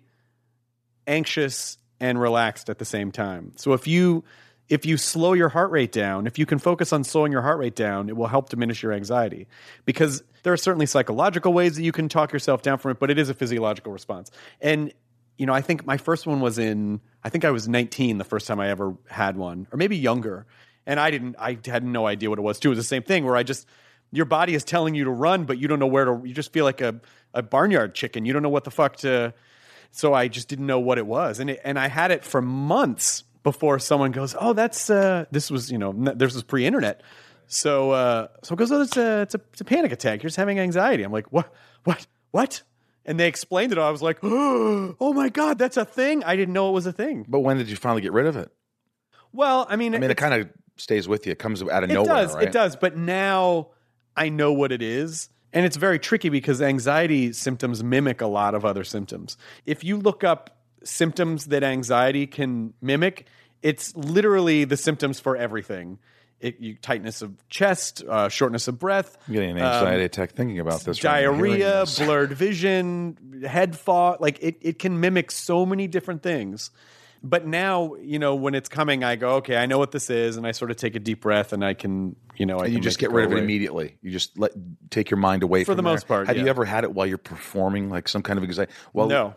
anxious and relaxed at the same time. So if you if you slow your heart rate down, if you can focus on slowing your heart rate down, it will help diminish your anxiety. Because there are certainly psychological ways that you can talk yourself down from it, but it is a physiological response. And you know, I think my first one was in I think I was nineteen the first time I ever had one, or maybe younger. And I didn't I had no idea what it was too. It was the same thing where I just your body is telling you to run, but you don't know where to you just feel like a, a barnyard chicken. You don't know what the fuck to So I just didn't know what it was, and it, and I had it for months before someone goes, "Oh, that's uh, this was you know n- this was pre-internet." So uh, so it goes, "Oh, it's a, it's a it's a panic attack. You're just having anxiety." I'm like, "What? What? What?" And they explained it all. I was like, "Oh my god, that's a thing! I didn't know it was a thing." But when did you finally get rid of it? Well, I mean, I mean, it it's- kind of stays with you. It comes out of it nowhere, does, right? it does. But now I know what it is. And it's very tricky because anxiety symptoms mimic a lot of other symptoms. If you look up symptoms that anxiety can mimic, it's literally the symptoms for everything. It, you, tightness of chest, uh, shortness of breath. I'm getting an anxiety attack thinking about this. Diarrhea, right now, hearing this. blurred vision, head fog. Like it, it can mimic so many different things. But now, you know, when it's coming, I go, okay, I know what this is, and I sort of take a deep breath, and I can, you know, I And you can just make get rid go of it away. immediately. You just let take your mind away For from the there. most part, Have yeah. you ever had it while you're performing, like some kind of anxiety? Well, No.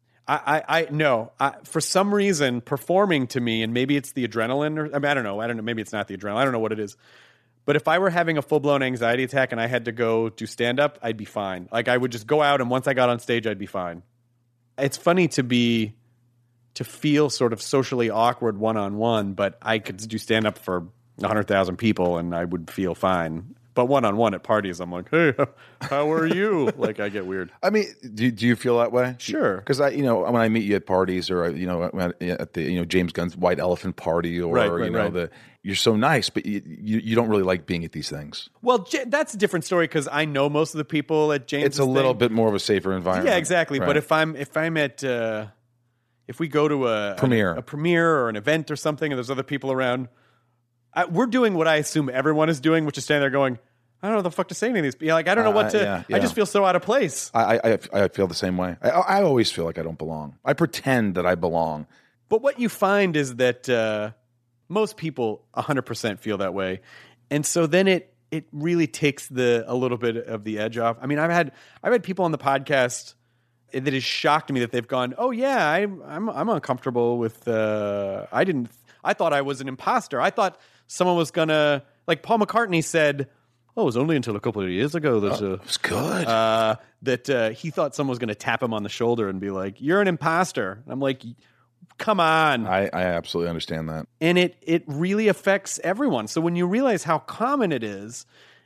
I, I, I no. I, for some reason, performing to me, and maybe it's the adrenaline, or I, mean, I don't know. I don't know. Maybe it's not the adrenaline. I don't know what it is. But if I were having a full blown anxiety attack and I had to go do stand up, I'd be fine. Like I would just go out, and once I got on stage, I'd be fine. It's funny to be to feel sort of socially awkward one on one, but I could do stand up for a hundred thousand people, and I would feel fine. But one on one at parties, I'm like, hey, how are you? Like I get weird. I mean, do do you feel that way? Sure. Because I, you know, when I meet you at parties, or you know, at the you know James Gunn's White Elephant party, or Right, right, you know, right. the you're so nice, but you, you you don't really like being at these things. Well, J- that's a different story because I know most of the people at James. It's a little bit more of a safer environment. Yeah, exactly. Right. But if I'm if I'm at uh, if we go to a Premiere. a, a premiere or an event or something, and there's other people around, I, we're doing what I assume everyone is doing, which is standing there going, I don't know what the fuck to say to any of these people. Like I don't know what Uh, to. yeah, yeah. I just feel so out of place. I, I I feel the same way. I, I always feel like I don't belong. I pretend that I belong. But what you find is that uh, most people one hundred percent feel that way. And so then it it really takes the a little bit of the edge off. I mean, I've had I've had people on the podcast that has shocked me that they've gone, oh yeah, I'm I'm I'm uncomfortable with. Uh, I didn't. I thought I was an imposter. I thought someone was gonna like Paul McCartney said. Oh, it was only until a couple of years ago that Oh, uh, it was good. uh, that uh, he thought someone was going to tap him on the shoulder and be like, "You're an imposter." And I'm like, "Come on!" I, I absolutely understand that. And it it really affects everyone. So when you realize how common it is,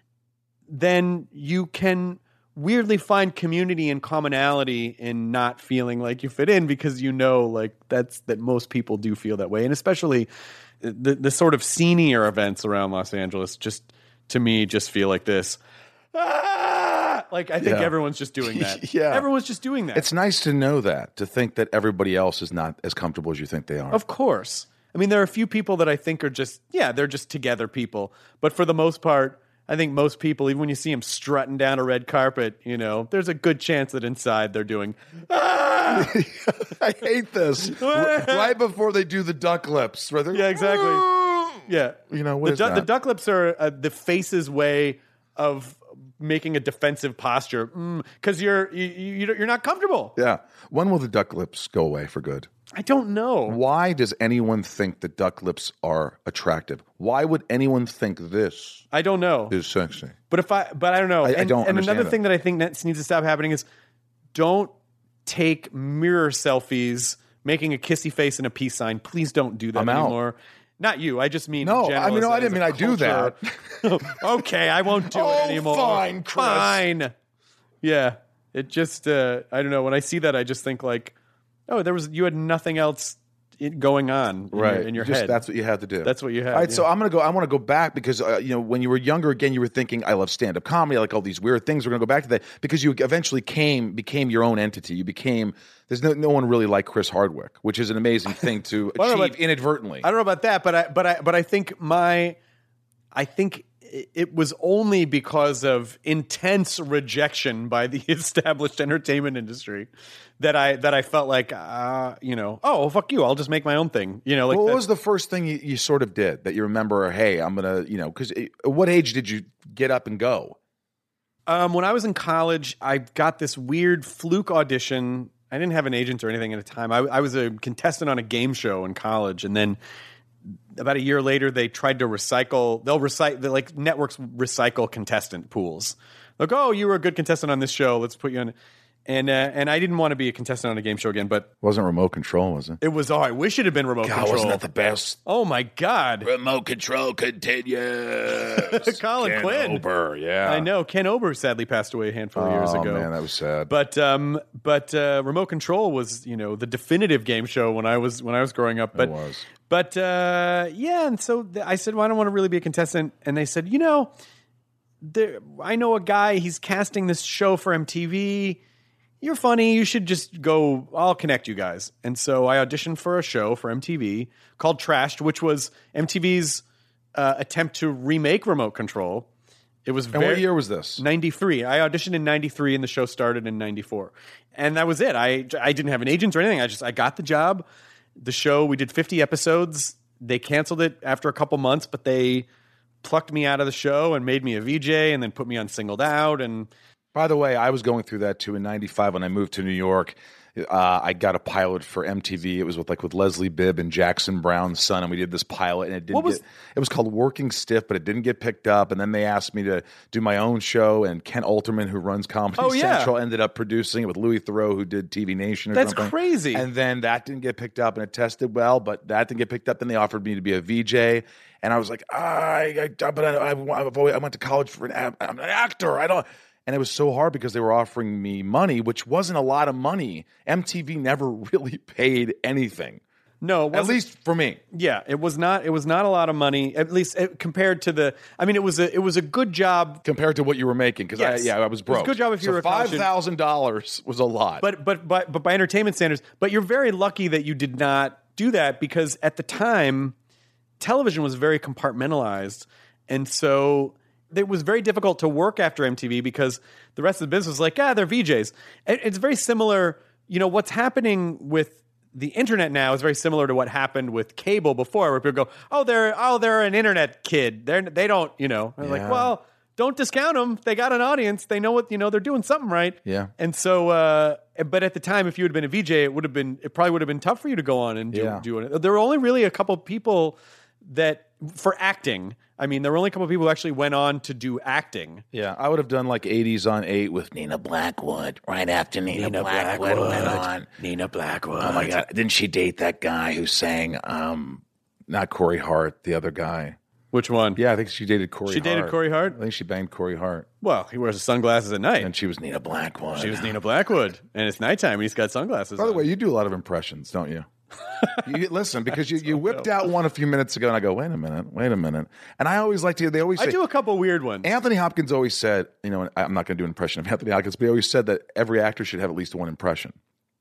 then you can weirdly find community and commonality in not feeling like you fit in because you know, like that's that most people do feel that way, and especially the the sort of senior events around Los Angeles just. To me, just feel like this. Ah! Like I think Yeah. everyone's just doing that. Yeah. Everyone's just doing that. It's nice to know that, to think that everybody else is not as comfortable as you think they are. Of course. I mean, there are a few people that I think are just, yeah, they're just together people. But for the most part, I think most people, even when you see them strutting down a red carpet, you know, there's a good chance that inside they're doing, ah! I hate this. R- right before they do the duck lips. Right there. Yeah, exactly. Yeah. You know, what the, is du- that? the duck lips are uh, the face's way of making a defensive posture because you're you, you, you're not comfortable. Yeah. When will the duck lips go away for good? I don't know. Why does anyone think that duck lips are attractive? Why would anyone think this I don't know. is sexy? But if I, but I don't know. I- I and, don't and understand another it. thing that I think that needs to stop happening is don't take mirror selfies, making a kissy face and a peace sign. Please don't do that I'm out. anymore. Not you. I just mean No, in general I mean, no, as a- I didn't as a mean I do culture. Okay, I won't do Oh, it anymore. fine, Chris. Fine. Yeah. It just uh, I don't know. When I see that, I just think like, oh, there was you had nothing else in- going on in Right. your, in your Just, head. That's what you had to do. That's what you had, All right. yeah. So I'm going to go, I want to go back because, uh, you know, when you were younger, again, you were thinking, I love stand up comedy. I like all these weird things. We're going to go back to that because you eventually came, became your own entity. You became, there's no, no one really like Chris Hardwick, which is an amazing thing to Well, I don't know achieve about- inadvertently. I don't know about that, but I but I but I think my I think it- it was only because of intense rejection by the established entertainment industry that I that I felt like uh, you know, oh, well, fuck you, I'll just make my own thing. You know, like Well, what that- was the first thing you, you sort of did that you remember? Hey, I'm gonna, you know, because at what age did you get up and go? Um, when I was in college, I got this weird fluke audition. I didn't have an agent or anything at the time. I, I was a contestant on a game show in college, and then about a year later, they tried to recycle. They'll recycle, like networks recycle contestant pools. Like, oh, you were a good contestant on this show. Let's put you on. And uh, and I didn't want to be a contestant on a game show again, but Wasn't remote control, was it? it was. Oh, I wish it had been remote God, control. wasn't that the best? Oh my God, Remote control continues. Colin Ken Quinn. Ober, yeah. I know Ken Ober sadly passed away a handful of years Oh, ago. man, that was sad. But um, but uh, Remote Control was, you know, the definitive game show when I was when I was growing up. But It was. but uh, yeah, and so th- I said, well, I don't want to really be a contestant, and they said, you know, there, I know a guy. He's casting this show for M T V. You're funny. You should just go. I'll connect you guys. And so I auditioned for a show for M T V called Trashed, which was M T V's uh, attempt to remake Remote Control. It was and very, what year was this? ninety-three. I auditioned in ninety-three and the show started in ninety-four. And that was it. I, I didn't have an agent or anything. I just, I got the job. The show, we did fifty episodes. They canceled it after a couple months, but they plucked me out of the show and made me a V J and then put me on Singled Out. And By the way, I was going through that too in ninety-five when I moved to New York. Uh, I got a pilot for M T V. It was with like with Leslie Bibb and Jackson Brown's son, and we did this pilot, and it didn't What was- get. It was called Working Stiff, but it didn't get picked up. And then they asked me to do my own show, and Ken Alterman, who runs Comedy Oh, yeah. Central, ended up producing it with Louis Theroux, who did T V Nation. Or That's something. crazy. And then that didn't get picked up, and it tested well, but that didn't get picked up. Then they offered me to be a V J, and I was like, I, I but I, I, I've always, I went to college for an. I'm an actor. I don't. And it was so hard because they were offering me money, which wasn't a lot of money. M T V never really paid anything, no, it at wasn't- least for me. yeah, it was not, it was not a lot of money, at least it, compared to the, I mean, it was a, it was a good job. Compared to what you were making, because Yes. I, yeah, I was It was a broke. good job if you so were a college five student. thousand dollars was a lot. But but but but by entertainment standards, but you're very lucky that you did not do that because at the time, television was very compartmentalized, and so it was very difficult to work after M T V because the rest of the business was like, ah, they're V Js. And it's very similar. You know what's happening with the internet now is very similar to what happened with cable before, where people go, oh, they're oh they're an internet kid. They're they don't you know. I'm Yeah. like, well. don't discount them. They got an audience. They know what, you know, they're doing something right. Yeah. And so, uh, but at the time, if you had been a V J, it would have been, it probably would have been tough for you to go on and do, Yeah. do it. There were only really a couple people that, for acting, I mean, there were only a couple people who actually went on to do acting. Yeah, I would have done like eighties on eight with Nina Blackwood right after Nina, Nina Blackwood, Blackwood. went on. Nina Blackwood. Oh my God! Didn't she date that guy who sang? Um, not Corey Hart, the other guy. Which one? Yeah, I think she dated Corey. She Hart. dated Corey Hart? I think she banged Corey Hart, Well, he wears sunglasses at night. and she was Nina Blackwood. She was Nina Blackwood. And it's nighttime and he's got sunglasses By the on. way, you do a lot of impressions, don't you? you listen because you, you whipped out one a few minutes ago, and I go, wait a minute, wait a minute, and I always like to. They always say, I do a couple weird ones. Anthony Hopkins always said, you know, I'm not going to do an impression of Anthony Hopkins, but he always said that every actor should have at least one impression,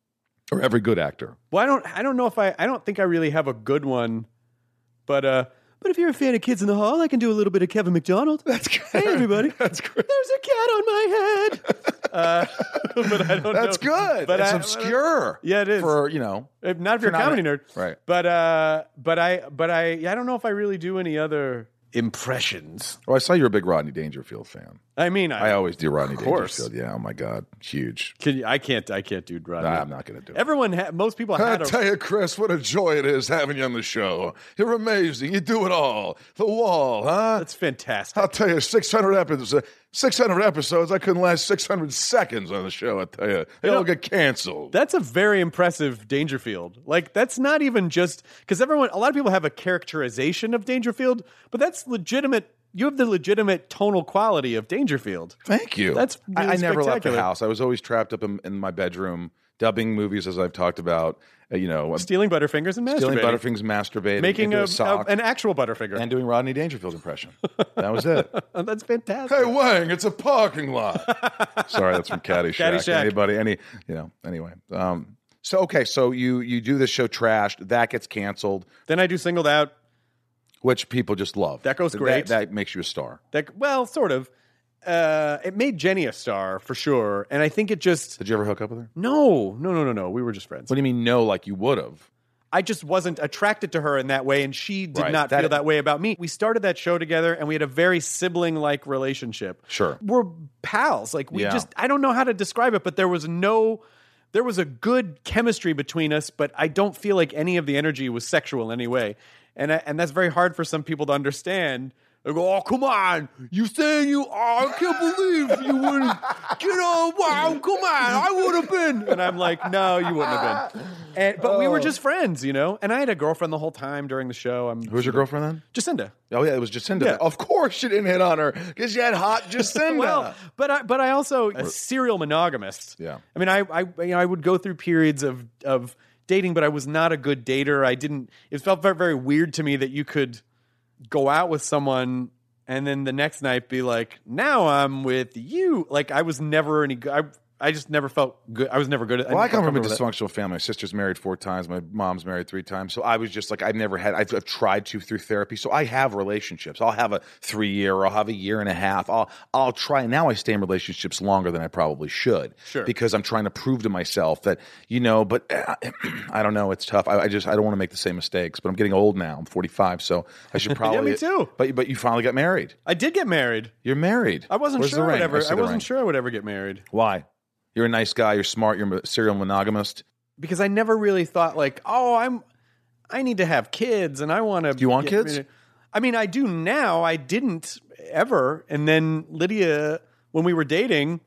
or every good actor. Well, I don't. I don't know if I. I don't think I really have a good one, but uh, but if you're a fan of Kids in the Hall, I can do a little bit of Kevin McDonald. That's good. Hey, everybody. That's great. There's a cat on my head. Uh, but I don't That's know. good. But That's I- obscure. Yeah, it is. For, you know, If not if you're a not comedy a- nerd, right. But uh, but I, but I, I don't know if I really do any other impressions. well, I saw you're a big Rodney Dangerfield fan. I mean, I, I always do Rodney course. Dangerfield. Yeah, oh my God, huge. Can you, I can't, I can't do Rodney. Nah, I'm not going to do it. Everyone, ha- most people I had a. tell you, Chris, what a joy it is having you on the show. You're amazing. You do it all. The Wall, huh? That's fantastic. I'll tell you, six hundred episodes. Uh, six hundred episodes. I couldn't last six hundred seconds on the show. I tell you, they You know, all get canceled. That's a very impressive Dangerfield. Like, that's not even just because everyone, a lot of people have a characterization of Dangerfield, but that's legitimate. You have the legitimate tonal quality of Dangerfield. Teft you. That's I, really I never left the spectacular. house. I was always trapped up in, in my bedroom, dubbing movies, as I've talked about. Uh, you know, Stealing Butterfingers and masturbating. stealing Butterfingers, masturbating, Making into a, a sock, a- an actual Butterfinger. and doing Rodney Dangerfield impression. That was it. That's fantastic. Hey, Wang, it's a parking lot. Sorry, that's from Caddyshack. Caddyshack. Anybody, any, you know, anyway. Um, so, okay, so you you do this show Trashed. That gets canceled, Then I do Singled Out. which people just love. That goes That- great. That, makes you a star. That well, sort of. Uh, it made Jenny a star for sure, and I think it just Did you ever hook up with her? no, no, no, no, no. We were just friends. What do you mean, no, like you would have? I just wasn't attracted to her in that way, and she did Right. not That- feel that way about me. We started that show together, and we had a very sibling-like relationship. Sure. We're pals. Like, we Yeah. just, I don't know how to describe it, but there was no, there was a good chemistry between us, but I don't feel like any of the energy was sexual in any way. And, I, and that's very hard for some people to understand. They go, oh, come on. You saying you, oh, I can't believe you wouldn't, you know, wow, come on. I would have been. And I'm like, no, you wouldn't have been. And, but we were just friends, you know? And I had a girlfriend the whole time during the show. I'm Who was your girlfriend then? Jacinda. Oh, yeah, it was Jacinda. Yeah. Of course you didn't hit on her because you had hot Jacinda. Well, but I, but I also a serial monogamist. Yeah. I mean, I, I, you know, I would go through periods of, of dating, but I was not a good dater. I didn't, it felt very, very weird to me that you could go out with someone and then the next night be like, now I'm with you. Like, I was never any good. I, I just never felt good. I was never good at Well, I didn't come from a feel comfortable with dysfunctional family. My sister's married four times. My mom's married three times. So I was just like, I've never had, I've, I've tried to through therapy. So I have relationships. I'll have a three year or I'll have a year and a half. I'll, I'll try. Now I stay in relationships longer than I probably should. Sure. Because I'm trying to prove to myself that, you know, but uh, I don't know. It's tough. I, I just, I don't want to make the same mistakes, but I'm getting old now. I'm forty-five. So I should probably. me too. But, but you finally got married. I did get married. You're married. I wasn't Where's the sure I would ring? ever, see I the wasn't ring. sure I would ever get married. Why? You're a nice guy. You're smart. You're a serial monogamist. Because I never really thought like, oh, I'm, I need to have kids, and I want to. Do you want kids? I mean, I do now. I didn't ever. And then Lydia, when we were dating,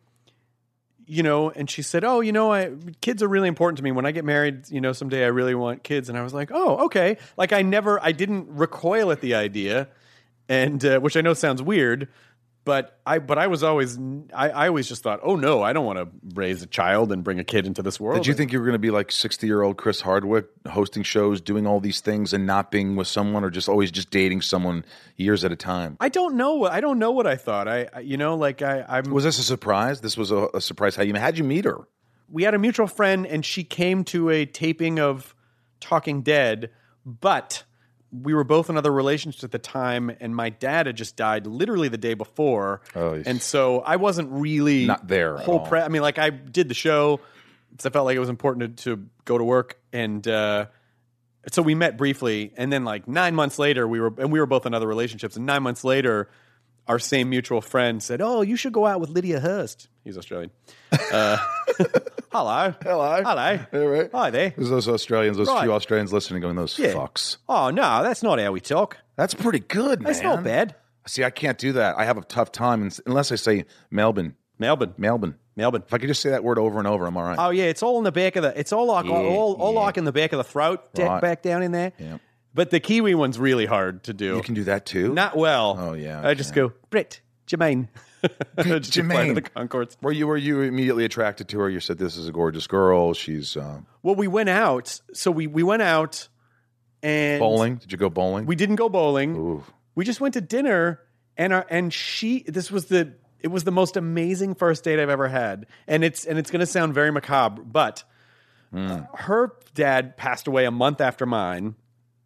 you know, and she said, "Oh, you know, I kids are really important to me. When I get married, you know, someday I really want kids." And I was like, "Oh, okay." Like I never, I didn't recoil at the idea, and uh, which I know sounds weird. But I, but I was always, I, I always just thought, oh no, I don't want to raise a child and bring a kid into this world. Did you think you were going to be like sixty-year-old Chris Hardwick, hosting shows, doing all these things, and not being with someone, or just always just dating someone years at a time? I don't know. I don't know what I thought. I, I you know, like I, I'm. Was this a surprise? This was a, a surprise. How you? How'd you meet her? We had a mutual friend, and she came to a taping of Talking Dead, but we were both in other relationships at the time, and my dad had just died literally the day before. Oh, and so I wasn't really Not there at Whole all. pre- I mean, like I did the show, so I felt like it was important to, to go to work, and uh, so we met briefly, and then like nine months later, we were and we were both in other relationships, and nine months later, our same mutual friend said, "Oh, you should go out with Lydia Hurst." He's Australian. Uh, hello, Hello. hello, All right. hi there. There's those Australians, those Right. few Australians listening, going, those Yeah. fucks. Oh no, that's not how we talk. That's pretty good, man. That's not bad. See, I can't do that. I have a tough time unless I say Melbourne. Melbourne, Melbourne. Melbourne. If I could just say that word over and over, I'm all right. Oh yeah, it's all in the back of the. It's all like Yeah, all all yeah. like in the back of the throat, da- Right. back down in there. Yeah. But the Kiwi one's really hard to do. You can do that too? Not well. Oh, yeah, I just yeah. go Brit, Jermaine. Just reply to Jermaine. the Concords. Were you were you immediately attracted to her? You said, this is a gorgeous girl. She's uh, Well, we went out. So we we went out and bowling. Did you go bowling? We didn't go bowling. Ooh. We just went to dinner, and our and she. This was the. It was the most amazing first date I've ever had, and it's and it's going to sound very macabre, but uh, her dad passed away a month after mine.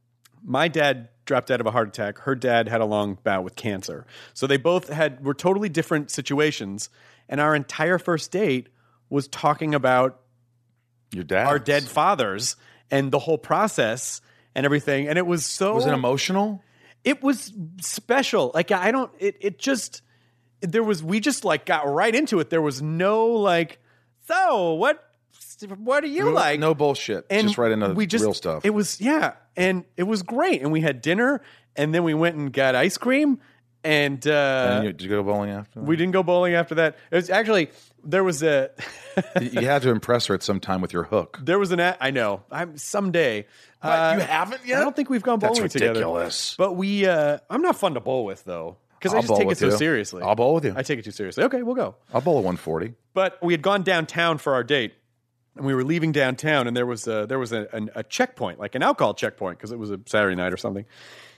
My dad dropped out of a heart attack. Her dad had a long bout with cancer, so they both had were totally different situations. And our entire first date was talking about Your dad? our dead fathers and the whole process and everything. And it was so Was it emotional? it was special. Like I don't. It it just there was. We just like got right into it. There was no like. So what? What do you like? No bullshit. just right into we just, real stuff. It was yeah, and it was great. And we had dinner, and then we went and got ice cream. And, uh, And you, did you go bowling after that? we didn't go bowling after that. It was actually there was a You had to impress her at some time with your hook. there was an a- I know I'm someday. Uh, you haven't yet? I don't think we've gone That's bowling together. ridiculous. But we, uh, I'm not fun to bowl with though, because I I'll just bowl take it with so you. seriously. I'll bowl with you. I take it too seriously. Okay, we'll go. I'll bowl a one forty. But we had gone downtown for our date, and we were leaving downtown, and there was a, there was a, an, a checkpoint, like an alcohol checkpoint, because it was a Saturday night or something.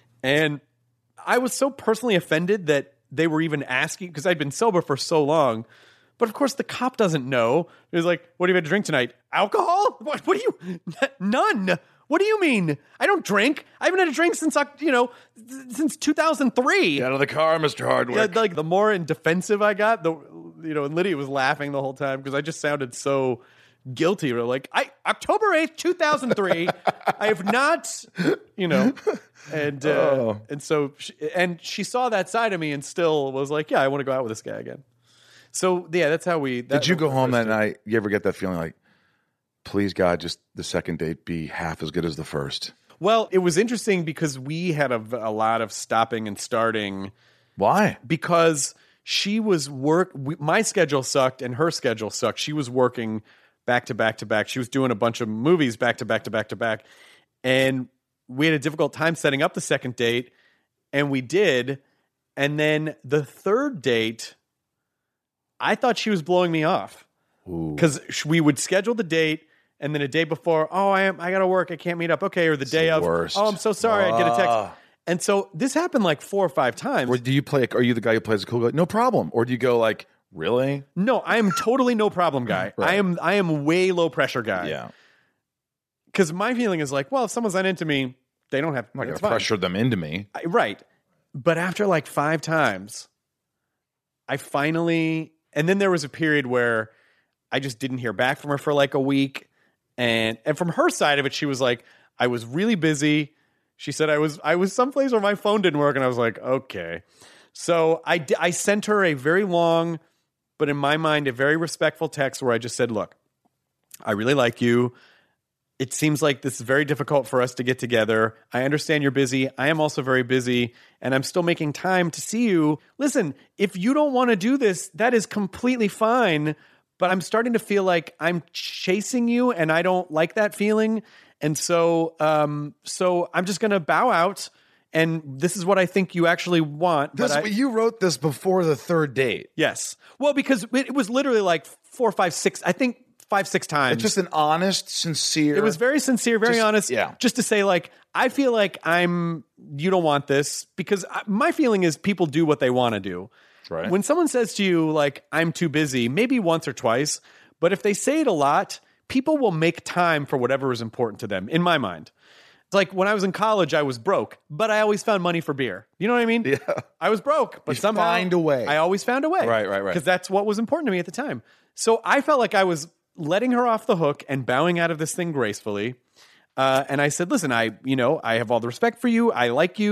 And I was so personally offended that they were even asking, because I'd been sober for so long. But of course, the cop doesn't know. He was like, "What have you had to drink tonight? Alcohol? What? What do you? None. What do you mean? I don't drink. I haven't had a drink since Oc- you know since two thousand three." Get out of the car, Mister Hardwick. Yeah, like the more in defensive I got, the you know, and Lydia was laughing the whole time because I just sounded so guilty. We're like, I October eighth, two thousand three. I have not, you know, and uh, Oh. and so she, and she saw that side of me and still was like, yeah, I want to go out with this guy again. So yeah, that's how we. That, Did you that go was the home first that date. night? You ever get that feeling like, please God, just the second date be half as good as the first? Well, it was interesting because we had a, a lot of stopping and starting. Why? Because she was work. We, my schedule sucked and her schedule sucked. She was working back to back to back. She was doing a bunch of movies back to back to back to back, and we had a difficult time setting up the second date, and we did. And then the third date, I thought she was blowing me off because we would schedule the date. And then a day before, oh, I am, I got to work. I can't meet up. Okay. Or the day the of, worst. oh, I'm so sorry. I get a text. Ah. And so this happened like four or five times. Or do you play? Are you the guy who plays a cool guy? No problem. Or do you go like, really? No, I am totally no problem guy. Right. I am I am way low pressure guy. Yeah. Because my feeling is like, well, if someone's not into me, they don't have I'm not going it's to fine. pressure them into me. I- right. But after like five times, I finally, and then there was a period where I just didn't hear back from her for like a week. And and from her side of it, she was like, I was really busy. She said I was I was someplace where my phone didn't work, and I was like, okay. So I di- I sent her a very long, but in my mind, a very respectful text where I just said, look, I really like you. It seems like this is very difficult for us to get together. I understand you're busy. I am also very busy, and I'm still making time to see you. Listen, if you don't want to do this, that is completely fine. But I'm starting to feel like I'm chasing you, and I don't like that feeling. And so, um, so I'm just going to bow out. And this is what I think you actually want. This, but I, you wrote this before the third date. yes, well, because it, it was literally like four, five, six. I think five, six times. It's just an honest, sincere. It was very sincere, very Just- honest. yeah. Just to say, like, I feel like I'm, you don't want this, because I, my feeling is people do what they want to do. right. When someone says to you, like, I'm too busy, maybe once or twice, but if they say it a lot, people will make time for whatever is important to them, in my mind. It's like when I was in college, I was broke, but I always found money for beer. You know what I mean? Yeah. I was broke, but You somehow find a way. I always found a way. Right, right, right. Because that's what was important to me at the time. So I felt like I was letting her off the hook and bowing out of this thing gracefully. Uh, and I said, listen, I, you know, I have all the respect for you. I like you.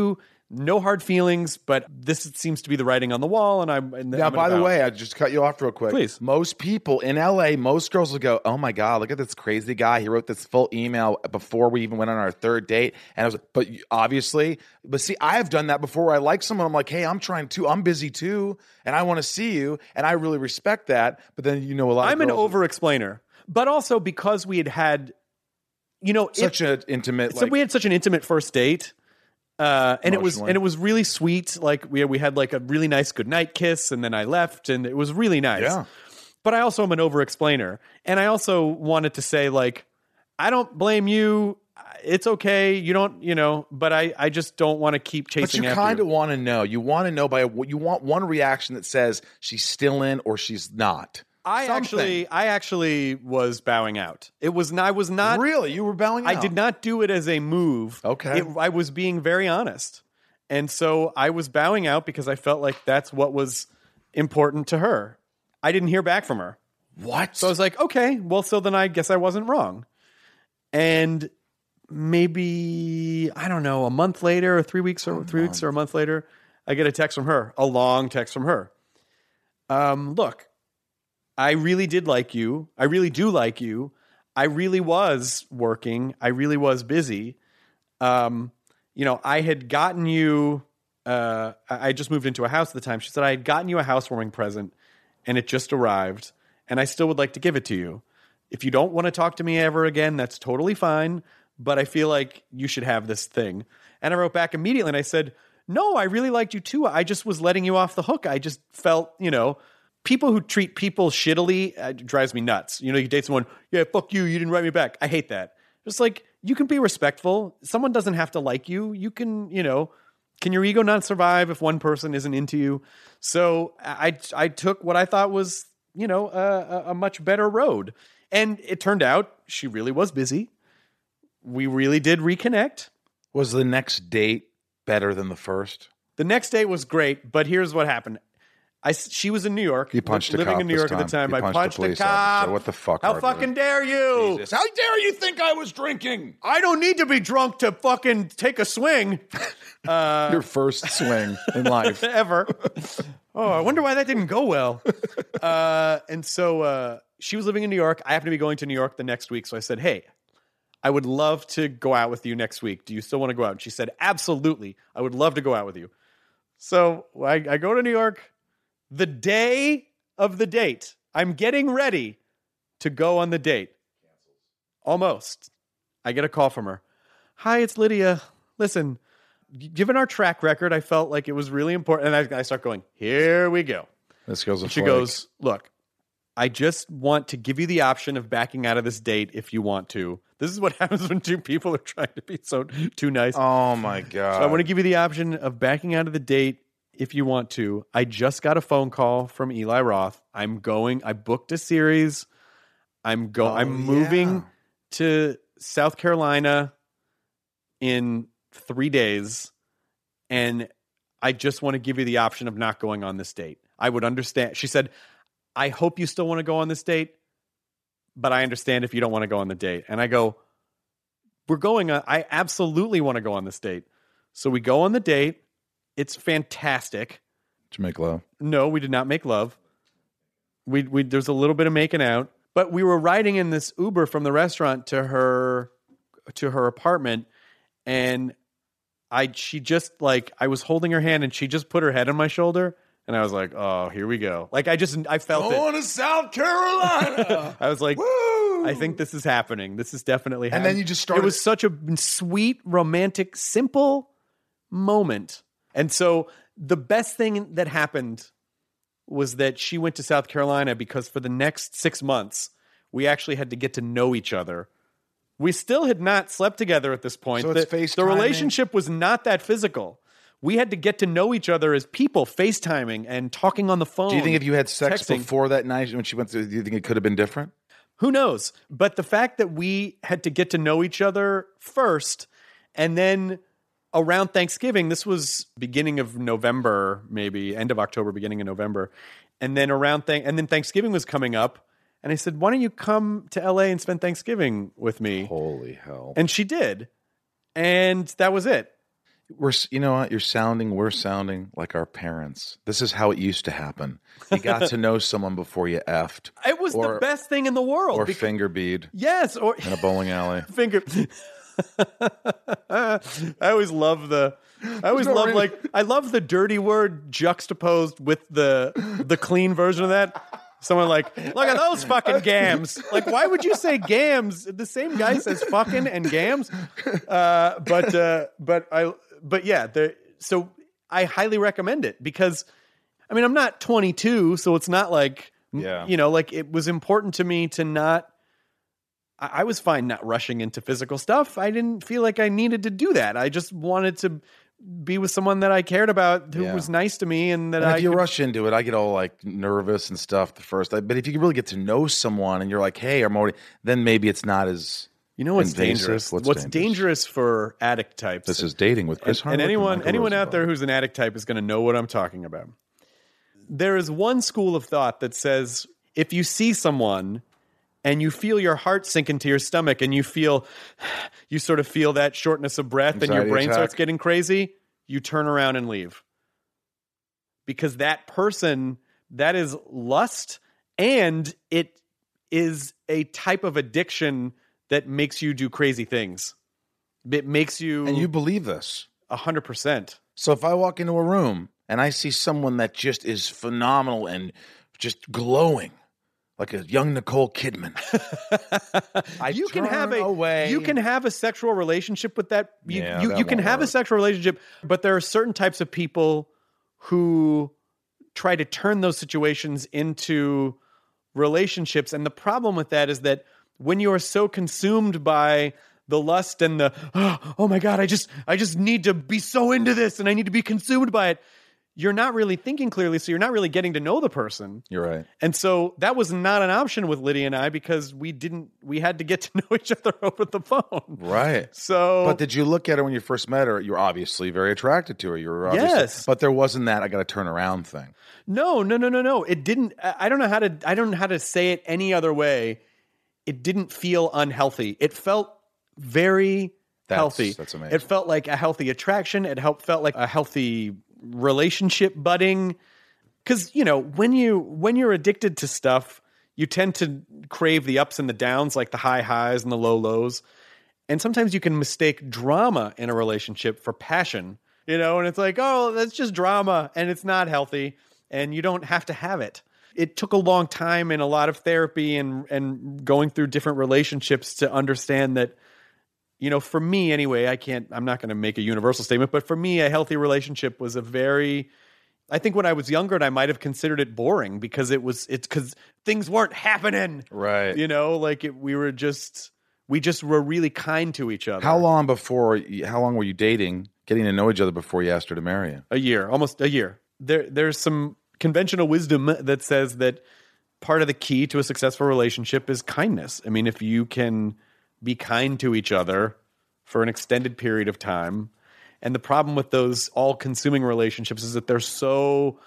no hard feelings, but this seems to be the writing on the wall. And I'm and Now, I'm by the about- way, I just cut you off real quick. Please. Most people in L A, most girls will go, "Oh my god, look at this crazy guy. He wrote this full email before we even went on our third date." And I was, but you- obviously, but see, I have done that before. Where I like someone, I'm like, "Hey, I'm trying to. I'm busy too, and I want to see you." And I really respect that. But then you know, a lot. I'm of an girls, over explainer, but also because we had had, you know, such it, an intimate. so Like, we had such an intimate first date. Uh, and it was Emotionally. and it was really sweet. Like we we had like a really nice goodnight kiss, and then I left, and it was really nice. Yeah. But I also am an over explainer, and I also wanted to say like, I don't blame you. It's okay. You don't, you know, but I I just don't want to keep chasing. But you after kind you. of want to know. You want to know by you want one reaction that says she's still in or she's not. I Something. actually I actually was bowing out. It was not. I was not Really, you were bowing out. I did not do it as a move. Okay. It, I was being very honest. And so I was bowing out because I felt like that's what was important to her. I didn't hear back from her. What? So I was like, okay, well, so then I guess I wasn't wrong. And maybe, I don't know, a month later or three weeks or three weeks or a month later, I get a text from her, a long text from her. Um, look, I really did like you. I really do like you. I really was working. I really was busy. Um, you know, I had gotten you, uh, I I just moved into a house at the time. She said, I had gotten you a housewarming present and it just arrived and I still would like to give it to you. If you don't want to talk to me ever again, that's totally fine. But I feel like you should have this thing. And I wrote back immediately and I said, no, I really liked you too. I just was letting you off the hook. I just felt, you know, people who treat people shittily uh, drives me nuts. You know, you date someone, yeah, fuck you, you didn't write me back. I hate that. Just like, you can be respectful. Someone doesn't have to like you. You can, you know, can your ego not survive if one person isn't into you? So I, I took what I thought was, you know, a, a much better road. And it turned out she really was busy. We really did reconnect. Was the next date better than the first? The next date was great, but here's what happened. I, she was in New York. He punched a living cop in New this York at the time. time. He I punched a punched a police cop. officer. What the fuck, How Arthur? fucking dare you? Jesus. How dare you think I was drinking? I don't need to be drunk to fucking take a swing. Your first swing in life. Ever. Oh, I wonder why that didn't go well. Uh, and so uh, she was living in New York. I happened to be going to New York the next week. So I said, hey, I would love to go out with you next week. Do you still want to go out? And she said, absolutely. I would love to go out with you. So I, I go to New York the day of the date. I'm getting ready to go on the date. Almost. I get a call from her. Hi, it's Lydia. Listen, given our track record, I felt like it was really important. And I, I start going, here we go. This goes. And she goes, look, I just want to give you the option of backing out of this date if you want to. This is what happens when two people are trying to be so too nice. Oh my god! So I want to give you the option of backing out of the date if you want to. I just got a phone call from Eli Roth. I'm going. I booked a series. I'm go. Oh, I'm moving yeah. to South Carolina in three days, and I just want to give you the option of not going on this date. I would understand. She said, I hope you still want to go on this date, but I understand if you don't want to go on the date. And I go, we're going on. I absolutely want to go on this date. So we go on the date. It's fantastic. To make love. No, we did not make love. We we there's a little bit of making out, but we were riding in this Uber from the restaurant to her to her apartment, and I she just like I was holding her hand and she just put her head on my shoulder. And I was like, oh, here we go. Like, I just, I felt Going it. to South Carolina. I was like, Woo! I think this is happening. This is definitely And happening. then you just started- It was such a sweet, romantic, simple moment. And so the best thing that happened was that she went to South Carolina because for the next six months, we actually had to get to know each other. We still had not slept together at this point. So the, it's FaceTiming? the relationship was not that physical. We had to get to know each other as people, FaceTiming and talking on the phone. Do you think if you had sex texting. before that night when she went to, do you think it could have been different? Who knows? But the fact that we had to get to know each other first, and then around Thanksgiving, this was beginning of November, maybe end of October, beginning of November, and then around th- and then Thanksgiving was coming up, and I said, "Why don't you come to L A and spend Thanksgiving with me?" Holy hell! And she did, and that was it. We're, you know what? You're sounding, we're sounding like our parents. This is how it used to happen. You got to know someone before you effed. It was or, the best thing in the world. Or because, finger bead. Yes, or in a bowling alley. Finger. I always love the. I always no love reason. like I love the dirty word juxtaposed with the the clean version of that. Someone like, look at those fucking gams. Like, why would you say gams? The same guy says fucking and gams. Uh, but uh, but I but yeah. The, so I highly recommend it because, I mean, I'm not twenty-two, so it's not like Yeah. you know, like it was important to me to not. I, I was fine not rushing into physical stuff. I didn't feel like I needed to do that. I just wanted to be with someone that I cared about, who Yeah. was nice to me, and that And I if you could- rush into it, I get all like nervous and stuff the first. But if you can really get to know someone and you're like, hey, I'm already, then maybe it's not as You know what's invasive. dangerous? What's, What's dangerous? dangerous for addict types? This is dating with Chris and, Hardwick and anyone Michael anyone out Rosenbaum. there who's an addict type is going to know what I'm talking about. There is one school of thought that says if you see someone and you feel your heart sink into your stomach and you feel you sort of feel that shortness of breath and your Anxiety brain attack. starts getting crazy, you turn around and leave. Because that person, that is lust, and it is a type of addiction that makes you do crazy things. It makes you And you believe this. one hundred percent. So if I walk into a room and I see someone that just is phenomenal and just glowing, like a young Nicole Kidman, I you can turn have a away. you can have a sexual relationship with that. You, Yeah, you, that you can won't have a work. sexual relationship, but there are certain types of people who try to turn those situations into relationships. And the problem with that is that when you are so consumed by the lust and the oh, oh my God, I just I just need to be so into this and I need to be consumed by it. You're not really thinking clearly, so you're not really getting to know the person. You're right. And so that was not an option with Lydia and I because we didn't we had to get to know each other over the phone. Right. So But did you look at her when you first met her? You're obviously very attracted to her. You were obviously, Yes. But there wasn't that I got to turn around thing. no, no, no, no, no. It didn't I I don't know how to I don't know how to say it any other way. It didn't feel unhealthy. It felt very That's- healthy. that's amazing. It felt like a healthy attraction. It helped felt like a healthy relationship budding. Cause you know, when you when you're addicted to stuff, you tend to crave the ups and the downs, like the high highs and the low lows. And sometimes you can mistake drama in a relationship for passion, you know, and it's like, oh, that's just drama and it's not healthy and you don't have to have it. It took a long time and a lot of therapy and and going through different relationships to understand that, you know, for me anyway, I can't, I'm not going to make a universal statement, but for me, a healthy relationship was a very, I think when I was younger, I might have considered it boring because it was, it's because things weren't happening. Right. You know, like it, we were just, we just were really kind to each other. How long before, how long were you dating, getting to know each other before you asked her to marry you? A year, almost a year. There, there's some conventional wisdom that says that part of the key to a successful relationship is kindness. I mean, if you can be kind to each other for an extended period of time. And the problem with those all-consuming relationships is that they're so,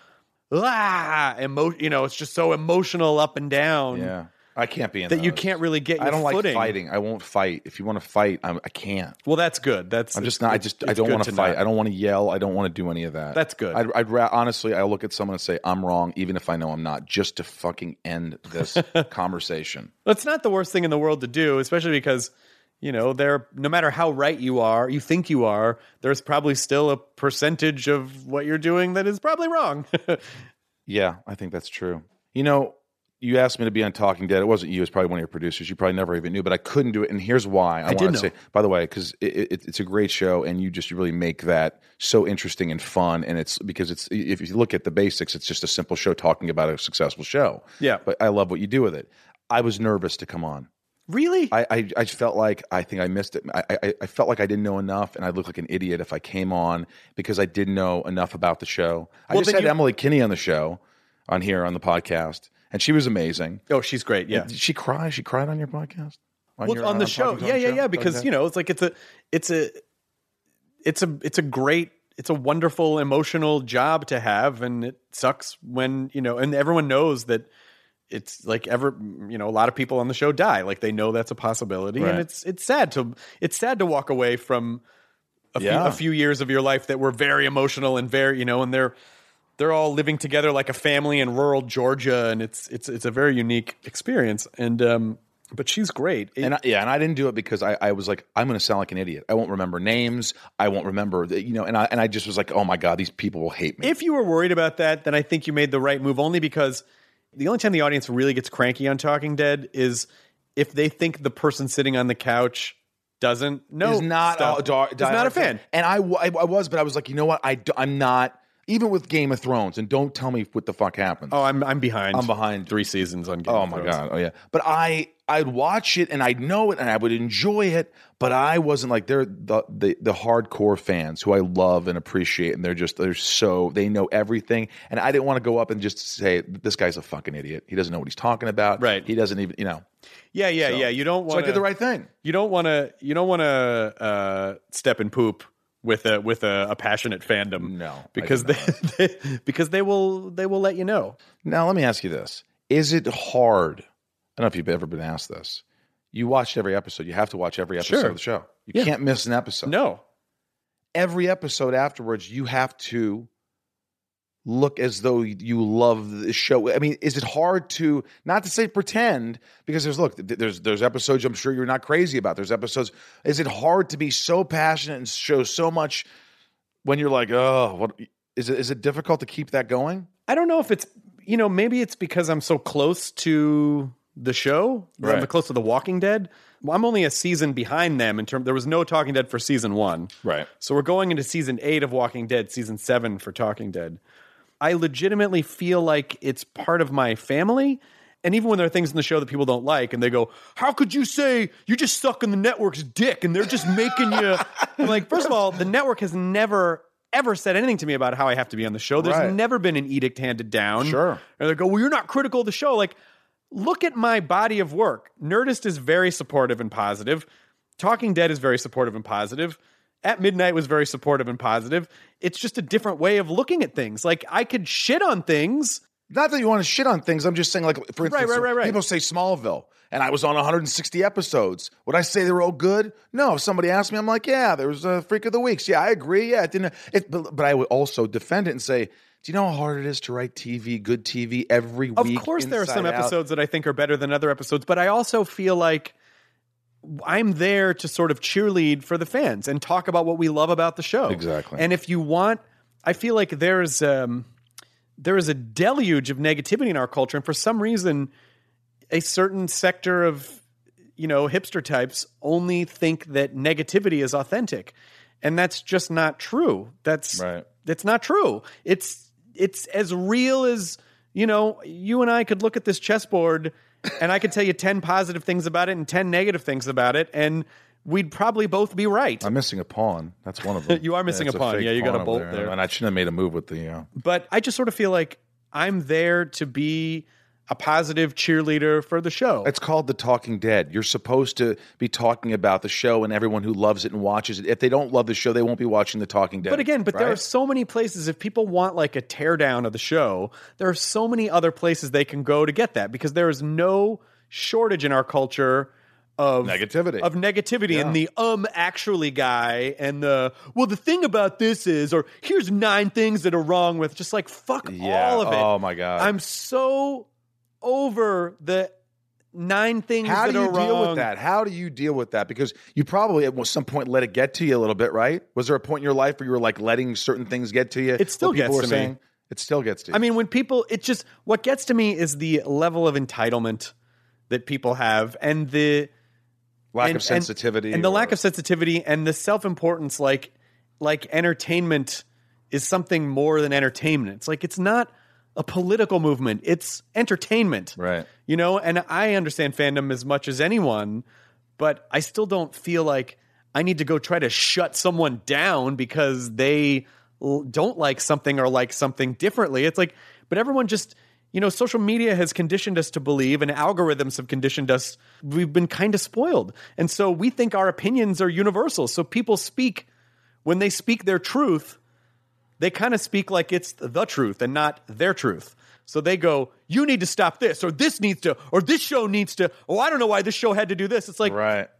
ah, emo- you know, it's just so emotional up and down Yeah. I can't be in that you those. can't really get your I don't footing. like fighting. I won't fight. If you want to fight, I'm, I can't. Well, that's good. That's I'm it's- just not. I it's- just. I it's don't good want to to fight. not. I don't want to yell. I don't want to do any of that. That's good. I'd, I'd ra- honestly. I look at someone and say I'm wrong, even if I know I'm not, just to fucking end this conversation. It's not the worst thing in the world to do, especially because, you know, there, no matter how right you are, you think you are, there's probably still a percentage of what you're doing that is probably wrong. Yeah, I think that's true. You know, you asked me to be on Talking Dead. It wasn't you. It was probably one of your producers. You probably never even knew, but I couldn't do it. And here's why. I, I did want know. to say, by the way, because it, it, it's a great show, and you just really make that so interesting and fun. And it's because it's if you look at the basics, it's just a simple show talking about a successful show. Yeah. But I love what you do with it. I was nervous to come on. Really? I, I, I felt like I think I missed it. I, I, I felt like I didn't know enough, and I'd look like an idiot if I came on because I didn't know enough about the show. I Well, just then had you- Emily Kinney on the show, on here on the podcast, and she was amazing. oh, she's great. Yeah. Did she cry? She cried on your podcast? Well, your- on the uh, show. Talking Yeah, Tom yeah, show? yeah. Because, Okay. you know, it's like it's a, it's a, it's a, it's a great, it's a wonderful emotional job to have. And it sucks when, you know, and everyone knows that it's like ever, you know, a lot of people on the show die. Like they know that's a possibility. Right. And it's, it's sad to, it's sad to walk away from a, Yeah. few, a few years of your life that were very emotional and very, you know, and they're they're all living together like a family in rural Georgia, and it's it's it's a very unique experience. And um, but she's great. It- And I, yeah, and I didn't do it because I, I was like, I'm going to sound like an idiot. I won't remember names. I won't remember, the, you know. And I and I just was like, oh my god, these people will hate me. If you were worried about that, then I think you made the right move. Only because the only time the audience really gets cranky on Talking Dead is if they think the person sitting on the couch doesn't know is not stuff. a, dar- is not a diehard fan. And I, w- I, I was, but I was like, you know what? I, d- I'm not. Even with Game of Thrones, and don't tell me what the fuck happens. Oh, I'm I'm behind. I'm behind. three seasons on Game Oh of my Thrones. god! Oh yeah, but I I'd watch it and I'd know it and I would enjoy it, but I wasn't like they're the the, the hardcore fans who I love and appreciate, and they're just they're so they know everything, and I didn't want to go up and just say this guy's a fucking idiot. He doesn't know what he's talking about. Right. He doesn't even you know. Yeah, yeah, So- yeah. You don't So want I did the right thing. You don't want to. You don't want to uh, step and poop with a with a, a passionate fandom. No, I because did they, they because they will they will let you know. Now let me ask you this: is it hard? I don't know if you've ever been asked this. You watched every episode. You have to watch every episode Sure. of the show. You Yeah. can't miss an episode. No, Every episode afterwards, you have to look as though you love the show. I mean, is it hard to not to say pretend because there's look there's there's episodes I'm sure you're not crazy about. There's episodes. Is it hard to be so passionate and show so much when you're like, oh, what is it? Is it difficult to keep that going? I don't know if it's you know maybe it's because I'm so close to the show. Right. I'm close to The Walking Dead. Well, I'm only a season behind them in terms. There was no Talking Dead for season one, Right. So we're going into season eight of Walking Dead, season seven for Talking Dead. I legitimately feel like it's part of my family. And even when there are things in the show that people don't like and they go, how could you say you're just sucking the network's dick and they're just making you... I'm like, first of all, the network has never, ever said anything to me about how I have to be on the show. There's Right. never been an edict handed down. Sure. And they go, well, you're not critical of the show. Like, look at my body of work. Nerdist is very supportive and positive. Talking Dead is very supportive and positive. At Midnight was very supportive and positive. It's just a different way of looking at things. Like, I could shit on things. Not that you want to shit on things. I'm just saying, like, for instance, Right, right, right, right. people say Smallville, and I was on one hundred sixty episodes. Would I say they were all good? No. If somebody asked me, I'm like, yeah, there was a Freak of the Weeks. Yeah, I agree. Yeah, it didn't. It, but, but I would also defend it and say, do you know how hard it is to write T V, good T V every Of week? course, there are some inside out? episodes that I think are better than other episodes, but I also feel like I'm there to sort of cheerlead for the fans and talk about what we love about the show. Exactly. And if you want, I feel like there's um, there is a deluge of negativity in our culture, and for some reason, a certain sector of you know hipster types only think that negativity is authentic, and that's just not true. That's Right. That's not true. It's it's as real as you know. You and I could look at this chessboard, and I could tell you ten positive things about it and ten negative things about it, and we'd probably both be right. I'm missing a pawn. That's one of them. You are missing it's a pawn. fake Yeah, you got a over bolt there. And I shouldn't have made a move with the. Uh, But I just sort of feel like I'm there to be a positive cheerleader for the show. It's called The Talking Dead. You're supposed to be talking about the show and everyone who loves it and watches it. If they don't love the show, they won't be watching The Talking Dead. But again, but there right? are so many places, if people want like a teardown of the show, there are so many other places they can go to get that because there is no shortage in our culture of Negativity. Of negativity Yeah. and the um actually guy and the well the thing about this is or here's nine things that are wrong with just like fuck Yeah. all of it. Oh, my God. I'm so over the nine things How that do you are deal wrong. with that? How do you deal with that? Because you probably at some point let it get to you a little bit, right? Was there a point in your life where you were like letting certain things get to you? It still what people gets were to me. saying? It still gets to you. I mean, when people, it just, what gets to me is the level of entitlement that people have and the lack and- of sensitivity. and, and the or- lack of sensitivity and the self-importance, like, like entertainment is something more than entertainment. It's like, it's not a political movement. It's entertainment. Right. You know, and I understand fandom as much as anyone, but I still don't feel like I need to go try to shut someone down because they l- don't like something or like something differently. It's like, but everyone just, you know, social media has conditioned us to believe and algorithms have conditioned us. We've been kind of spoiled. And so we think our opinions are universal. So people speak, when they speak their truth, they kind of speak like it's the truth and not their truth. So they go, you need to stop this, or this needs to, or this show needs to, oh, I don't know why this show had to do this. It's like, Right.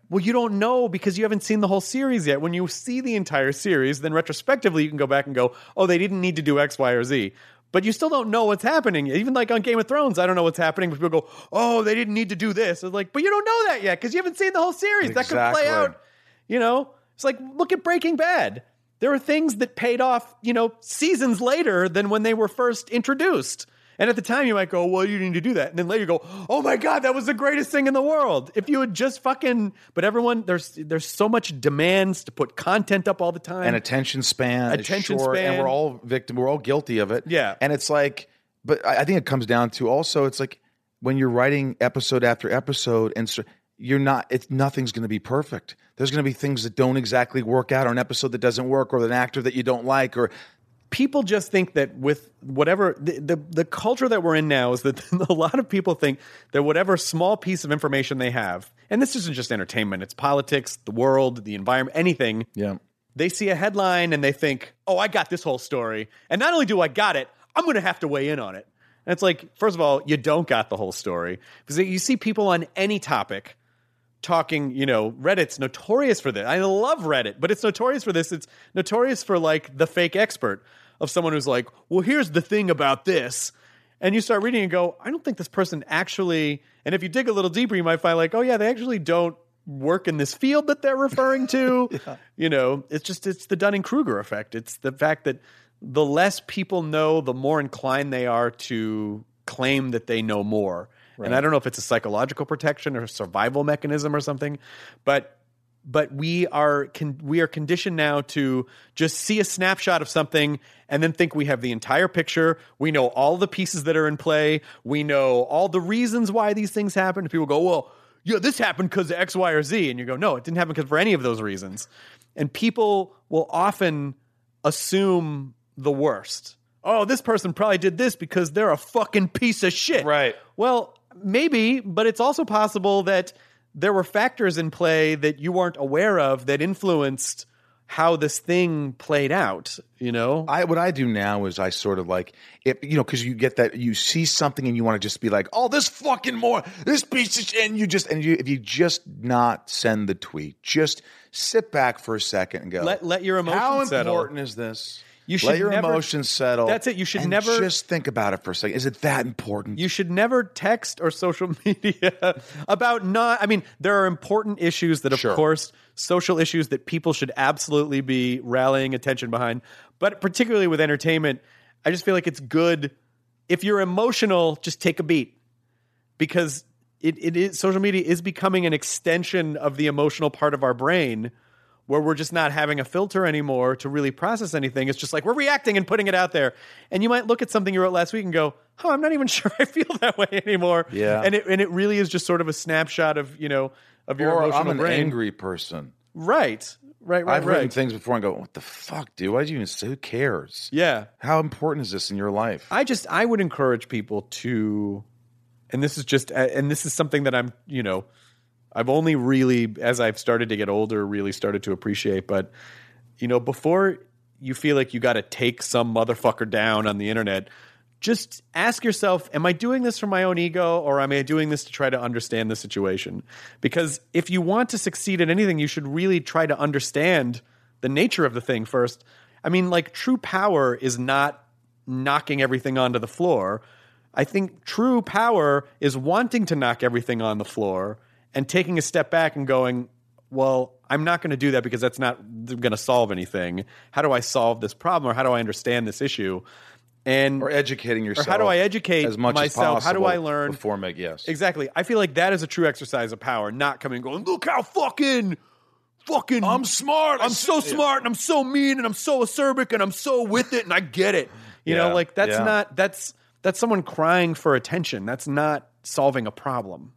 Well, you don't know because you haven't seen the whole series yet. When you see the entire series, then retrospectively you can go back and go, oh, they didn't need to do X, Y, or Z. But you still don't know what's happening. Even like on Game of Thrones, I don't know what's happening. But people go, oh, they didn't need to do this. It's like, but you don't know that yet because you haven't seen the whole series. Exactly. That could play out, you know? It's like, look at Breaking Bad. There are things that paid off, you know, seasons later than when they were first introduced. And at the time, you might go, well, you need to do that. And then later you go, oh, my God, that was the greatest thing in the world. If you had just fucking... But everyone, there's there's so much demands to put content up all the time. And attention span. Attention is short, span. And we're all victim. We're all guilty of it. Yeah. And it's like... But I I think it comes down to also, it's like when you're writing episode after episode and so you're not... It's nothing's going to be perfect. There's going to be things that don't exactly work out or an episode that doesn't work or an actor that you don't like or... People just think that with whatever the, the the culture that we're in now is that a lot of people think that whatever small piece of information they have, and this isn't just entertainment, it's politics, the world, the environment, anything. Yeah. They see a headline and they think, oh, I got this whole story. And not only do I got it, I'm going to have to weigh in on it. And it's like, first of all, you don't got the whole story. Because you see people on any topic talking, you know, Reddit's notorious for this. I love Reddit, but it's notorious for this. It's notorious for like the fake expert of someone who's like, well, here's the thing about this. And you start reading and go, I don't think this person actually, and if you dig a little deeper, you might find like, oh yeah, they actually don't work in this field that they're referring to. yeah. You know, it's just, it's the Dunning-Kruger effect. It's the fact that the less people know, the more inclined they are to claim that they know more. Right. And I don't know if it's a psychological protection or a survival mechanism or something, but but we are con- we are conditioned now to just see a snapshot of something and then think we have the entire picture. We know all the pieces that are in play. We know all the reasons why these things happen. People go, well, yeah, this happened because of X, Y, or Z. And you go, no, it didn't happen because for any of those reasons. And people will often assume the worst. Oh, this person probably did this because they're a fucking piece of shit. Right. Well, maybe, but it's also possible that there were factors in play that you weren't aware of that influenced how this thing played out, you know? I what I do now is I sort of like, if, you know, because you get that, you see something and you want to just be like, oh, this fucking more, this piece of shit, and you just, and you, if you just not send the tweet, just sit back for a second and go, Let, let your emotions how settle. important is this? You should Let your never, emotions settle. That's it. You should and never just think about it for a second. Is it that important? You should never text or social media about not. I mean, there are important issues that, of Sure. course, social issues that people should absolutely be rallying attention behind. But particularly with entertainment, I just feel like it's good if you're emotional, just take a beat because it, it is social media is becoming an extension of the emotional part of our brain. Where we're just not having a filter anymore to really process anything. It's just like we're reacting and putting it out there. And you might look at something you wrote last week and go, oh, I'm not even sure I feel that way anymore. Yeah. And it and it really is just sort of a snapshot of, you know, of your or emotional I'm an brain. angry person. Right. Right, right, I've right. written things before and go, what the fuck, dude? Why did you even say? Who cares? Yeah. How important is this in your life? I just, I would encourage people to, and this is just, and this is something that I'm, you know, I've only really, as I've started to get older, really started to appreciate. But, you know, before you feel like you got to take some motherfucker down on the internet, just ask yourself, am I doing this for my own ego or am I doing this to try to understand the situation? Because if you want to succeed at anything, you should really try to understand the nature of the thing first. I mean, like, true power is not knocking everything onto the floor. I think true power is wanting to knock everything on the floor and taking a step back and going, well, I'm not going to do that because that's not going to solve anything. How do I solve this problem or how do I understand this issue? And or educating yourself. Or how do I educate as much myself? As how do I learn? Before make, yes. Exactly. I feel like that is a true exercise of power, not coming and going, look how fucking, fucking. I'm smart. I'm so smart and I'm so mean and I'm so acerbic and I'm so with it and I get it. You Yeah, know, like that's yeah. not, that's, that's someone crying for attention. That's not solving a problem.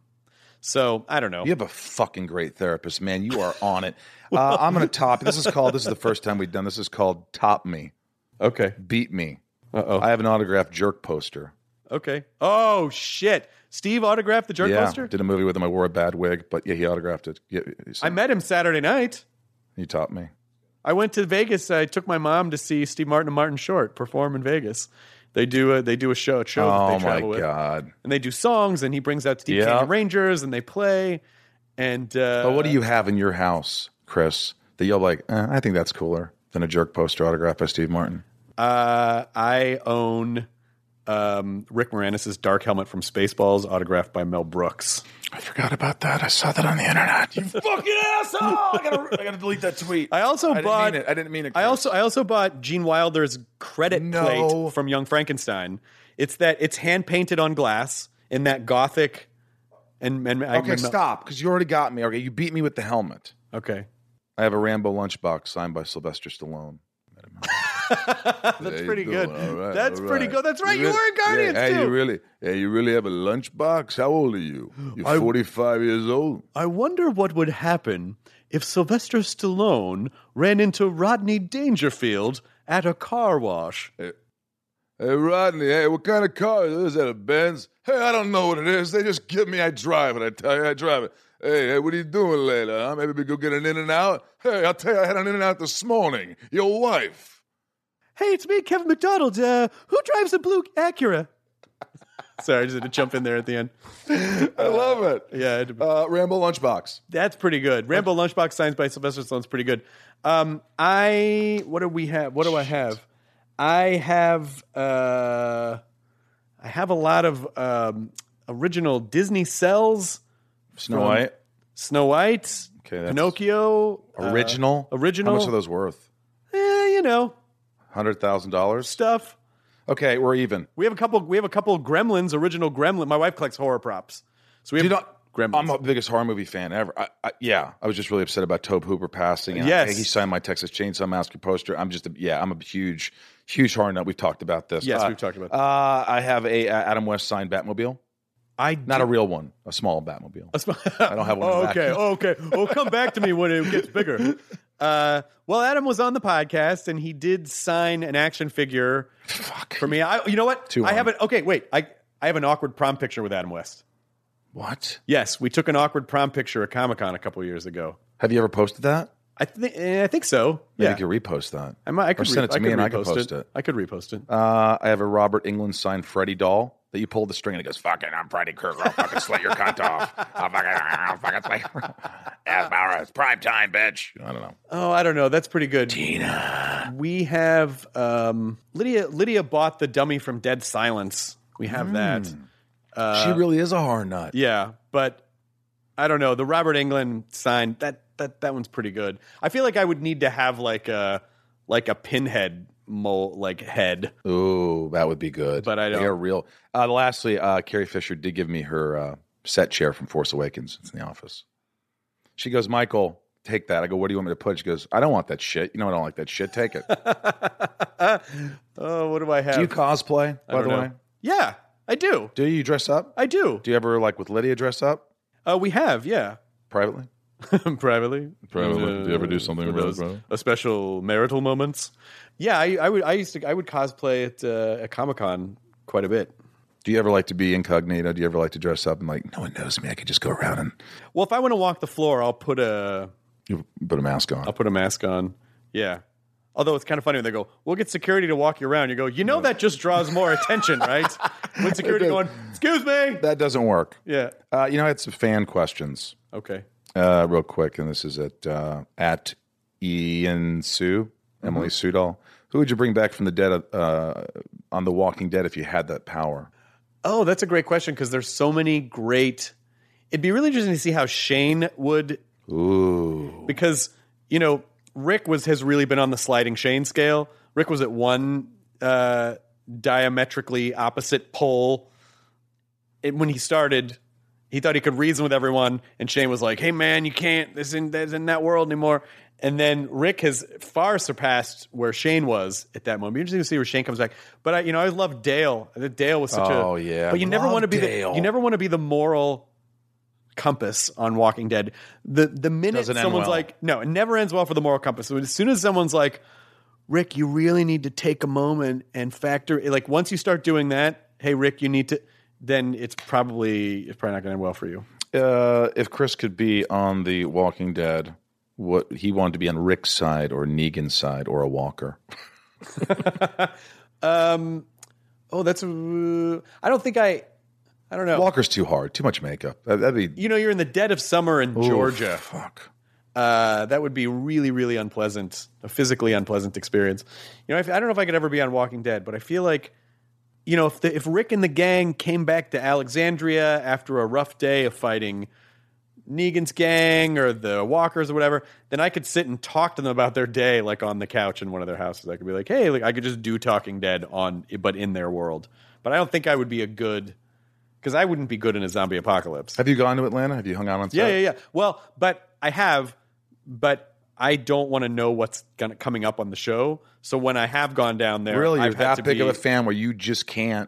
So, I don't know. You have a fucking great therapist, man. You are on it. Uh, I'm going to top. This is called, this is the first time we've done this. This is called Top Me. Okay. Beat Me. Uh-oh. I have an autographed Jerk poster. Okay. Oh, shit. Steve autographed the Jerk yeah, poster? did a movie with him. I wore a bad wig, but yeah, he autographed it. Yeah, I met him Saturday night. He taught me. I went to Vegas. I took my mom to see Steve Martin and Martin Short perform in Vegas. They do a they do a show, a show Oh that they travel my with. God. And they do songs, and he brings out Steep Yeah. Canyon Rangers, and they play. And uh, But what do you have in your house, Chris, that you're like, eh, I think that's cooler than a jerk poster autographed by Steve Martin? Uh, I own um, Rick Moranis' Dark Helmet from Spaceballs, autographed by Mel Brooks. I forgot about that. I saw that on the internet. You fucking asshole! I gotta, I gotta delete that tweet. I also I bought. Didn't mean it. I didn't mean it. Chris. I also, I also bought Gene Wilder's credit No. plate from Young Frankenstein. It's that it's hand painted on glass in that gothic. And, and I, Okay, and- stop, because you already got me. Okay, you beat me with the helmet. Okay, I have a Rambo lunchbox signed by Sylvester Stallone. that's pretty good. All right, that's all pretty right. good. That's right. You really- were in Guardians yeah, hey, too. you really, hey, you really have a lunchbox? How old are you? You're I- forty-five years old. I wonder what would happen if Sylvester Stallone ran into Rodney Dangerfield at a car wash. Hey, Rodney, hey, what kind of car is this? Is that a Benz? Hey, I don't know what it is. They just give me, I drive it. I tell you, I drive it. Hey, hey, what are you doing later, huh? Maybe we go get an In-N-Out? Hey, I'll tell you, I had an In-N-Out this morning. Your wife. Hey, it's me, Kevin McDonald. Uh, who drives a blue Acura? Sorry, I just had to jump in there at the end. I love it. Yeah, it- Uh, Rambo lunchbox. that's pretty good. Rambo Lunchbox signs by Sylvester Stallone's pretty good. Um, I what do we have? What do I have? I have uh, I have a lot of um, original Disney cells. Snow From- White. Snow White, Okay, that's Pinocchio, uh, Original. original. How much are those worth? Eh, you know, one hundred thousand dollars? stuff. Okay, we're even. We have a couple. We have a couple Gremlins, original Gremlin. My wife collects horror props, so we have Do you know, Gremlins. I'm the biggest horror movie fan ever. I, I, yeah, I was just really upset about Tobe Hooper passing. And Yes. I, he signed my Texas Chainsaw Massacre poster. I'm just, a, yeah, I'm a huge, huge horror nut. We've talked about this. Yes, Uh, we've talked about this. Uh, I have a uh, Adam West signed Batmobile. I Not do- a real one, a small Batmobile. I don't have one in Oh, the okay, back. oh, okay. Well, come back to me when it gets bigger. Uh, well, Adam was on the podcast and he did sign an action figure Fuck. for me. I, you know what? Too I long. have an okay. Wait, I I have an awkward prom picture with Adam West. What? Yes, we took an awkward prom picture at Comic Con a couple of years ago. Have you ever posted that? I think I think so. Maybe Yeah, you could repost that. I might. I could or send it to I me could and I could repost post it. I could repost it. Uh, I have a Robert Englund signed Freddy doll that you pull the string and it goes, fucking, I'm Freddy Krueger. I'll fucking slit your cunt off. I'll fucking, I'll fucking slit. Yeah, Bauer, it's prime time, bitch. I don't know. Oh, I don't know. That's pretty good. Tina. We have um, Lydia. Lydia bought the dummy from Dead Silence. We have that. she really is a horror nut. Yeah, but I don't know. The Robert Englund sign that that that one's pretty good. I feel like I would need to have like a like a pinhead mole like head. Ooh, that would be good. But I don't- They're real. Uh, lastly, uh, Carrie Fisher did give me her uh, set chair from Force Awakens. It's in the office. She goes, Michael, take that. I go, what do you want me to put? She goes, I don't want that shit. You know I don't like that shit. Take it. Oh, what do I have? Do you cosplay, I by don't the know. way? Yeah, I do. Do you dress up? I do. Do you ever, like with Lydia, dress up Uh, we have, yeah. privately? Privately. Privately. Do you ever do something for really those, private? a special marital moments? Yeah, I, I would. I used to. I would cosplay at uh, at Comic Con quite a bit. Do you ever like to be incognito? Do you ever like to dress up and like, no one knows me? I could just go around and Well, if I want to walk the floor, I'll put a you put a mask on. I'll put a mask on. Yeah. Although it's kind of funny when they go, we'll get security to walk you around. You go, you know that just draws more attention, right? When security going, excuse me. That doesn't work. Yeah. Uh, you know, I had some fan questions Okay. uh, real quick, and this is at uh, at Ian Sue, Emily Sudol. Who would you bring back from the dead uh, on The Walking Dead if you had that power? Oh, that's a great question because there's so many great. It'd be really interesting to see how Shane would, Ooh. because you know Rick was has really been on the sliding Shane scale. Rick was at one uh, diametrically opposite pole. It, when he started, he thought he could reason with everyone, and Shane was like, "Hey, man, you can't. This isn't, this isn't that world anymore." And then Rick has far surpassed where Shane was at that moment. It'd be interesting to see where Shane comes back. But I, you know, I loved Dale. I think Dale was such a. Oh, yeah. But you never Love want to be Dale. the. You never want to be the moral compass on Walking Dead. The the minute Doesn't end someone's well. like, no, it never ends well for the moral compass. So as soon as someone's like, Rick, you really need to take a moment and factor. Like once you start doing that, hey, Rick, you need to. Then it's probably it's probably not going to end well for you. Uh, if Chris could be on The Walking Dead, what he wanted to be on Rick's side or Negan's side or a Walker? Um, oh, that's. Uh, I don't think I. I don't know. Walker's too hard. Too much makeup. That, that'd be. You know, you're in the dead of summer in Oof, Georgia. Fuck. Uh, that would be really, really unpleasant, a physically unpleasant experience. You know, I, I don't know if I could ever be on Walking Dead, but I feel like, you know, if the, if Rick and the gang came back to Alexandria after a rough day of fighting Negan's gang or the Walkers or whatever, then I could sit and talk to them about their day, like on the couch in one of their houses. I could be like, hey, like I could just do Talking Dead on, but in their world. But I don't think I would be a good, because I wouldn't be good in a zombie apocalypse. Have you gone to Atlanta? Have you hung out on set? Yeah, yeah, yeah. Well, but I have, but I don't want to know what's gonna, coming up on the show. So when I have gone down there, Really, you're I've had that to big be, of a fan where you just can't.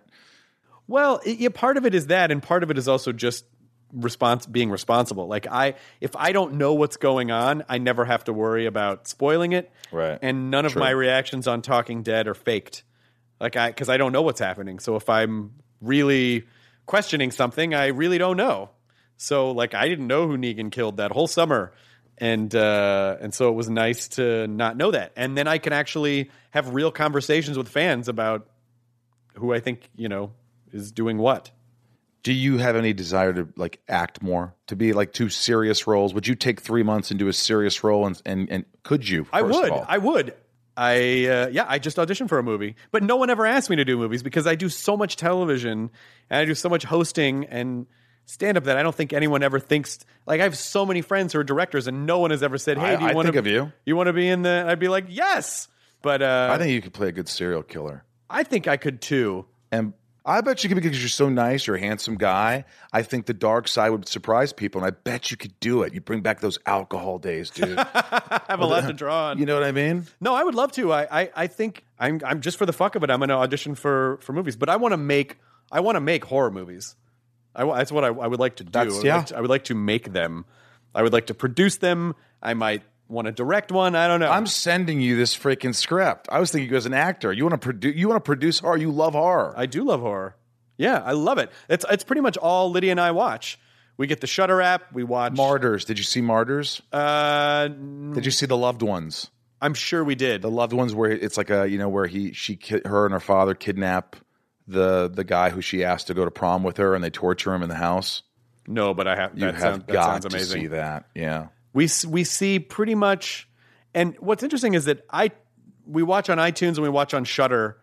Well, it, yeah, part of it is that, and part of it is also just response being responsible. Like I, if I don't know what's going on, I never have to worry about spoiling it. Right. And none of True. my reactions on Talking Dead are faked. Like I, because I don't know what's happening. So if I'm really questioning something, I really don't know. So like I didn't know who Negan killed that whole summer. And uh, and so it was nice to not know that. And then I can actually have real conversations with fans about who I think, you know, is doing what. Do you have any desire to like act more, to be like two serious roles? Would you take three months and do a serious role? And and, and could you? I first would. of all? I would. I uh, yeah. I just auditioned for a movie, but no one ever asked me to do movies because I do so much television and I do so much hosting and stand up that I don't think anyone ever thinks. Like I have so many friends who are directors, and no one has ever said, "Hey, I- do you I want think to of you. You want to be in the?" I'd be like, "Yes," but uh, I think you could play a good serial killer. I think I could too. And I bet you could, because you're so nice, you're a handsome guy. I think the dark side would surprise people, and I bet you could do it. You bring back those alcohol days, dude. I have a lot to draw on. You know what I mean? No, I would love to. I, I, I think I'm, I'm just for the fuck of it. I'm going to audition for, for movies, but I want to make, I want to make horror movies. I, wa- that's what I, I would like to do. That's- I would yeah. like to- I would like to make them. I would like to produce them. I might want to direct one. I don't know. I'm sending you this freaking script. I was thinking you as an actor. You want to produce? You want to produce horror? You love horror. I do love horror. Yeah, I love it. It's it's pretty much all Lydia and I watch. We get the Shudder app. We watch Martyrs. Did you see Martyrs? Uh, Did you see The Loved Ones? I'm sure we did. The Loved Ones, where it's like a, you know, where he she ki- her and her father kidnap the the guy who she asked to go to prom with her, and they torture him in the house. No, but I have. You That, have sound, that got sounds to amazing. see that. Yeah. We s- we see pretty much, and what's interesting is that I we watch on iTunes and we watch on Shudder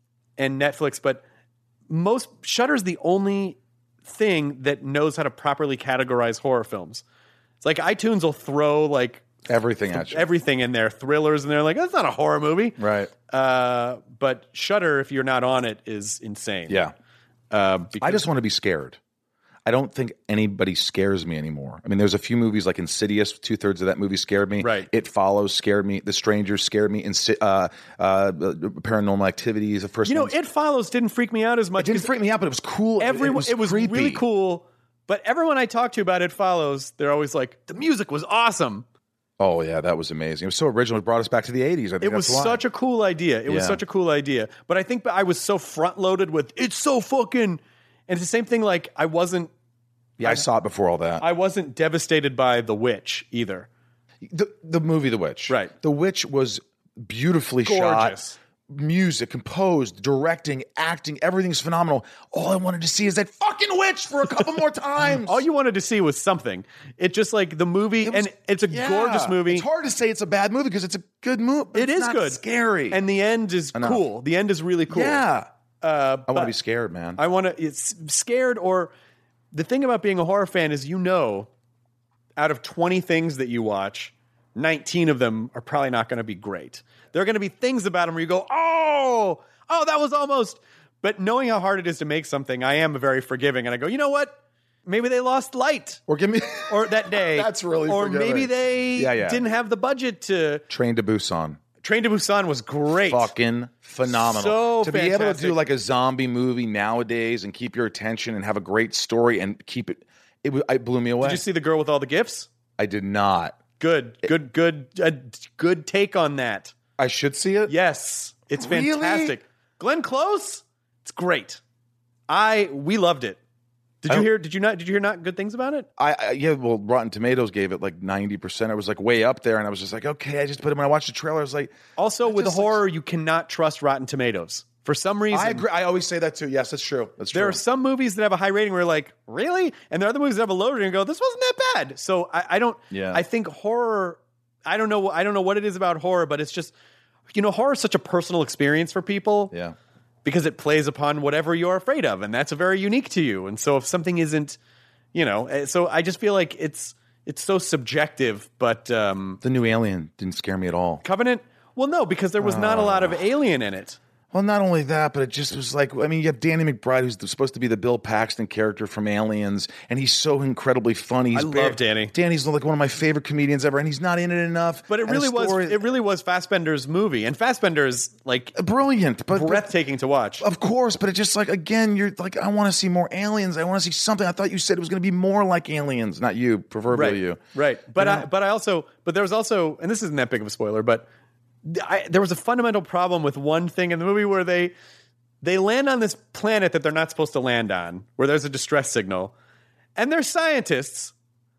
and Netflix, but most Shudder's the only thing that knows how to properly categorize horror films. It's like iTunes will throw like Everything at you. everything in there, thrillers, and they're like, that's not a horror movie, Right. Uh, but Shudder, if you're not on it, is insane. Yeah. Uh, I just want to be scared. I don't think anybody scares me anymore. I mean, there's a few movies like Insidious. Two thirds of that movie scared me. Right. It Follows scared me. The Strangers scared me. Insi- uh, uh, Paranormal Activities. The first you know, one's- It Follows didn't freak me out as much. It didn't 'cause freak me out, but it was cool. Everyone, it was, it was creepy. really cool. But everyone I talk to about It Follows, they're always like, the music was awesome. Oh yeah, that was amazing. It was so original. It brought us back to the eighties. I think It was that's why. such a cool idea. It was Yeah. such a cool idea. But I think I was so front loaded with it's so fucking. And it's the same thing. Like I wasn't. Yeah, I saw it before all that. I wasn't devastated by The Witch either. the the movie The Witch. Right. The Witch was beautifully Gorgeous. shot. Music, composed, directing, acting, everything's phenomenal. All I wanted to see is that fucking witch for a couple more times. All you wanted to see was something. It just like the movie, It was- and it's a yeah. gorgeous movie. It's hard to say it's a bad movie because it's a good movie. But It it's is not good, scary, and the end is Enough. cool. The end is really cool. yeah, uh, I want but to be scared, man. I want to. It's scared. Or the thing about being a horror fan is, you know, out of twenty things that you watch, nineteen of them are probably not going to be great. There are going to be things about them where you go, oh, oh, that was almost. But knowing how hard it is to make something, I am very forgiving, and I go, you know what? Maybe they lost light. or give me Or that day. That's really Or forgiving. maybe they Yeah, yeah. didn't have the budget to. Train to Busan. Train to Busan was great. Fucking phenomenal. So to be able to fantastic. do like a zombie movie nowadays and keep your attention and have a great story and keep it, it, w- it blew me away. Did you see the girl with all the gifts? I did not. Good, good, good, a good take on that. I should see it. Yes, it's Really? fantastic. Glenn Close, it's great. I we loved it. Did I you don't- hear? Did you not? Did you hear not good things about it? I, I yeah. Well, Rotten Tomatoes gave it like ninety percent. I was like way up there, and I was just like, okay. I just put it when I watched the trailer. I was like, Also, It with just horror, you cannot trust Rotten Tomatoes For some reason, I agree. I always say that too. Yes, that's true. That's true. there are some movies that have a high rating where you're like, really? And there are other movies that have a low rating and go, this wasn't that bad. So I, I don't. Yeah. I think horror. I don't know. I don't know what it is about horror, but it's just, you know, horror is such a personal experience for people. Yeah. Because it plays upon whatever you're afraid of, and that's very unique to you. And so if something isn't, you know, so I just feel like it's it's so subjective. But um, The new Alien didn't scare me at all. Covenant, well, no, because there was not a lot of Alien in it. Well, not only that, but it just was like, I mean, you have Danny McBride, who's supposed to be the Bill Paxton character from Aliens, and he's so incredibly funny. He's I love Danny. Danny's like one of my favorite comedians ever, and he's not in it enough. But it And really the was story- it really was Fassbender's movie, and Fassbender's like brilliant, but breathtaking to watch. Of course, but it's just like, again, you're like, I want to see more Aliens. I want to see something. I thought you said it was going to be more like Aliens, not you, proverbially right, you. right. But You I know? but I also but there was also, and this isn't that big of a spoiler, but I, there was a fundamental problem with one thing in the movie where they they land on this planet that they're not supposed to land on, where there's a distress signal, and they're scientists.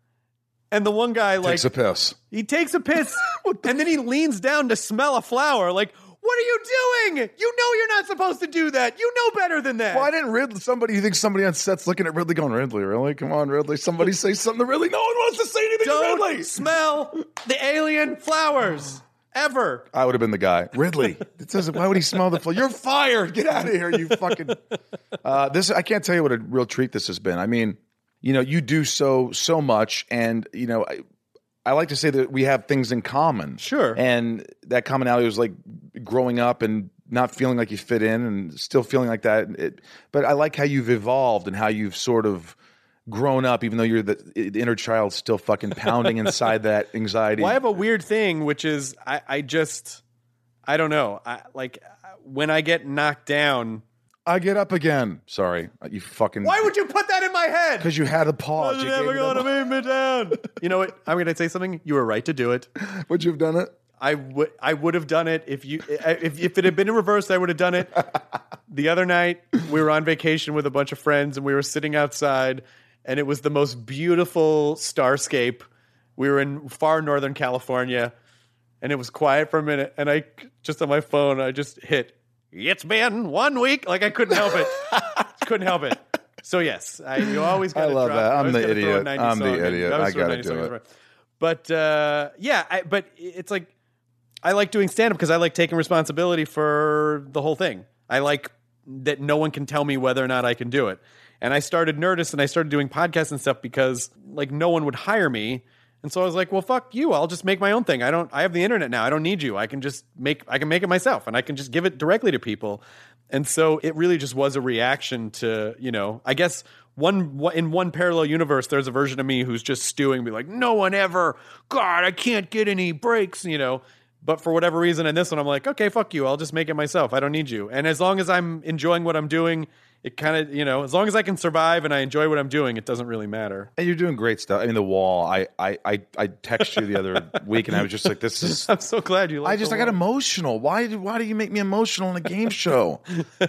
And the one guy like Takes a piss. he takes a piss, and then he leans down to smell a flower. Like, what are you doing? You know you're not supposed to do that. You know better than that. Why didn't Ridley, somebody, you think somebody on set's looking at Ridley going, Ridley, really? Come on, Ridley. Somebody say something to Ridley. No one wants to say anything Don't to Ridley. smell the alien flowers ever. I would have been the guy. Ridley. It says, why would he smell the flower? You're fired. Get out of here, you fucking. Uh, this, I can't tell you what a real treat this has been. I mean, you know, you do so, so much. And, you know, I, I like to say that we have things in common. Sure. And that commonality was like growing up and not feeling like you fit in and still feeling like that. It, but I like how you've evolved and how you've sort of grown up, even though you're the, the inner child still fucking pounding inside that anxiety. Well, I have a weird thing, which is I, I just, I don't know. I, like when I get knocked down. I get up again. Sorry. You fucking. Why would you put that in my head? Because you had a pause. You're You never gave me going to the- beat me down. You know what? I'm going to say something. You were right to do it. Would you have done it? I would I would have done it if you if if it had been in reverse. I would have done it. The other night we were on vacation with a bunch of friends and we were sitting outside and it was the most beautiful starscape. We were in far northern California and it was quiet for a minute and I just on my phone I just hit it's been one week like I couldn't help it. couldn't help it. So yes, I, you always got I to love drop, that. you I'm always the gotta throw a idiot. nineties I'm the song in. idiot. You always I throw a gotta nineties do song in. it. But uh, yeah, I, but it's like I like doing stand up because I like taking responsibility for the whole thing. I like that no one can tell me whether or not I can do it. And I started Nerdist and I started doing podcasts and stuff because like no one would hire me. And so I was like, well, fuck you. I'll just make my own thing. I don't, I have the internet now. I don't need you. I can just make, I can make it myself and I can just give it directly to people. And so it really just was a reaction to, you know, I guess one, in one parallel universe, there's a version of me who's just stewing, be like, no one ever, God, I can't get any breaks, you know. But for whatever reason in this one, I'm like, okay, fuck you. I'll just make it myself. I don't need you. And as long as I'm enjoying what I'm doing, it kind of, you know, as long as I can survive and I enjoy what I'm doing, it doesn't really matter. And you're doing great stuff. I mean, The Wall. I I I, I texted you the other week, and I was just like, "This is." I'm so glad you like I just The I got Wall. emotional. Why did Why do you make me emotional in a game show?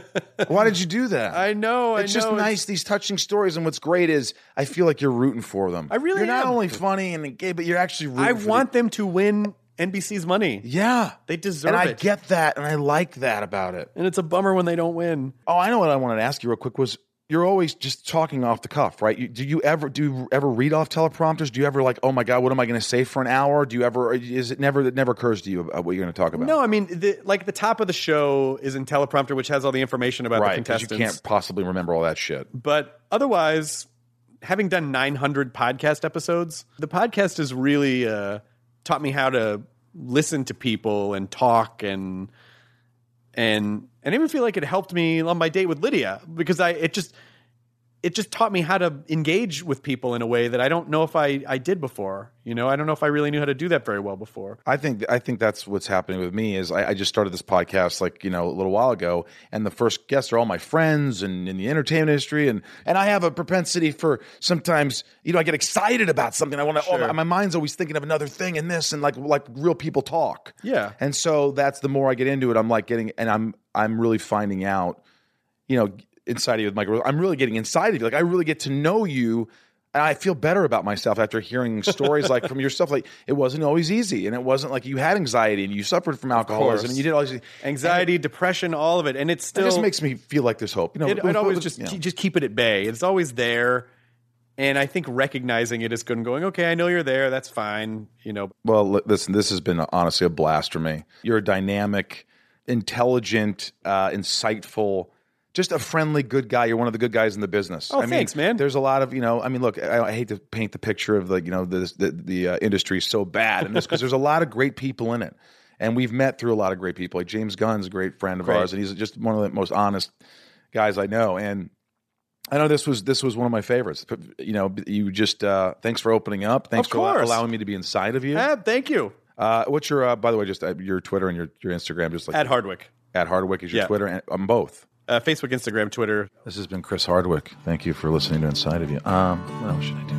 Why did you do that? I know. It's I just know. nice, these touching stories, and what's great is I feel like you're rooting for them. I really You're not am. only funny and gay, but you're actually rooting. I for want the, them to win N B C's money. yeah, They deserve and I it. get that, and I like that about it. And it's a bummer when they don't win. Oh, I know what I wanted to ask you real quick was. You're always just talking off the cuff, right? You, do you ever do you ever read off teleprompters? Do you ever like, oh my god, what am I going to say for an hour? Do you ever? Is it never? It never occurs to you about what you're going to talk about? No, I mean, the, like the top of the show is in teleprompter, which has all the information about right? the Because contestants. you can't possibly remember all that shit. But otherwise, having done nine hundred podcast episodes, the podcast has really uh, taught me how to listen to people and talk and and and I even feel like it helped me on my date with Lydia because I it just it just taught me how to engage with people in a way that I don't know if I, I did before. You know, I don't know if I really knew how to do that very well before. I think I think that's what's happening with me is I, I just started this podcast like you know a little while ago, and the first guests are all my friends and in the entertainment industry, and and I have a propensity for sometimes you know I get excited about something I want to. Sure. Oh, my, my mind's always thinking of another thing and this and like like real people talk. Yeah. and so that's the more I get into it, I'm like getting and I'm I'm really finding out, you know. Inside of you with Michael, I'm really getting inside of you. Like I really get to know you And I feel better about myself after hearing stories like from yourself. Like, it wasn't always easy, and it wasn't like you had anxiety and you suffered from alcoholism and you did all these anxiety, it, depression, all of it. And it's still, it just makes me feel like there's hope. You know, it, I'd always just, you know. just keep it at bay. It's always there. And I think recognizing it is good and going, okay, I know you're there. That's fine. You know, well, listen, this has been honestly a blast for me. You're a dynamic, intelligent, uh, insightful, just a friendly, good guy. You're one of the good guys in the business. Oh, I mean, thanks, man. There's a lot of, you know, I mean, look, I, I hate to paint the picture of like, you know, this, the the uh, industry is so bad in this because there's a lot of great people in it. And we've met through a lot of great people. Like James Gunn's a great friend of great. ours, and he's just one of the most honest guys I know. And I know this was this was one of my favorites. You know, you just, uh, thanks for opening up. Thanks of for allow, allowing me to be inside of you. Ah, thank you. Uh, what's your, uh, by the way, just uh, your Twitter and your, your Instagram? Just like At Hardwick. At Hardwick is your Yeah. Twitter, and on both. Uh, Facebook, Instagram, Twitter. This has been Chris Hardwick. Thank you for listening to Inside of You. Um, what else should I do?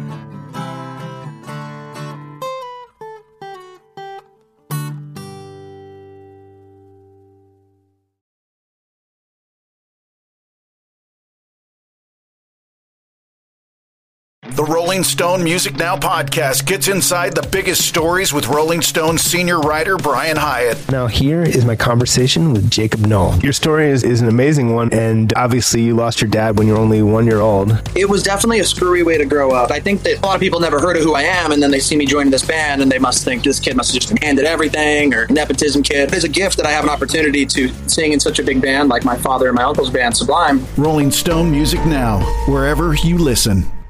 The Rolling Stone Music Now podcast gets inside the biggest stories with Rolling Stone senior writer Brian Hiatt. Now here is my conversation with Jacob Knoll. Your story is, is an amazing one, and obviously you lost your dad when you were only one year old. It was definitely a screwy way to grow up. I think that a lot of people never heard of who I am, and then they see me joining this band, and they must think this kid must have just been handed everything, or nepotism kid. It's a gift that I have an opportunity to sing in such a big band like my father and my uncle's band, Sublime. Rolling Stone Music Now, wherever you listen.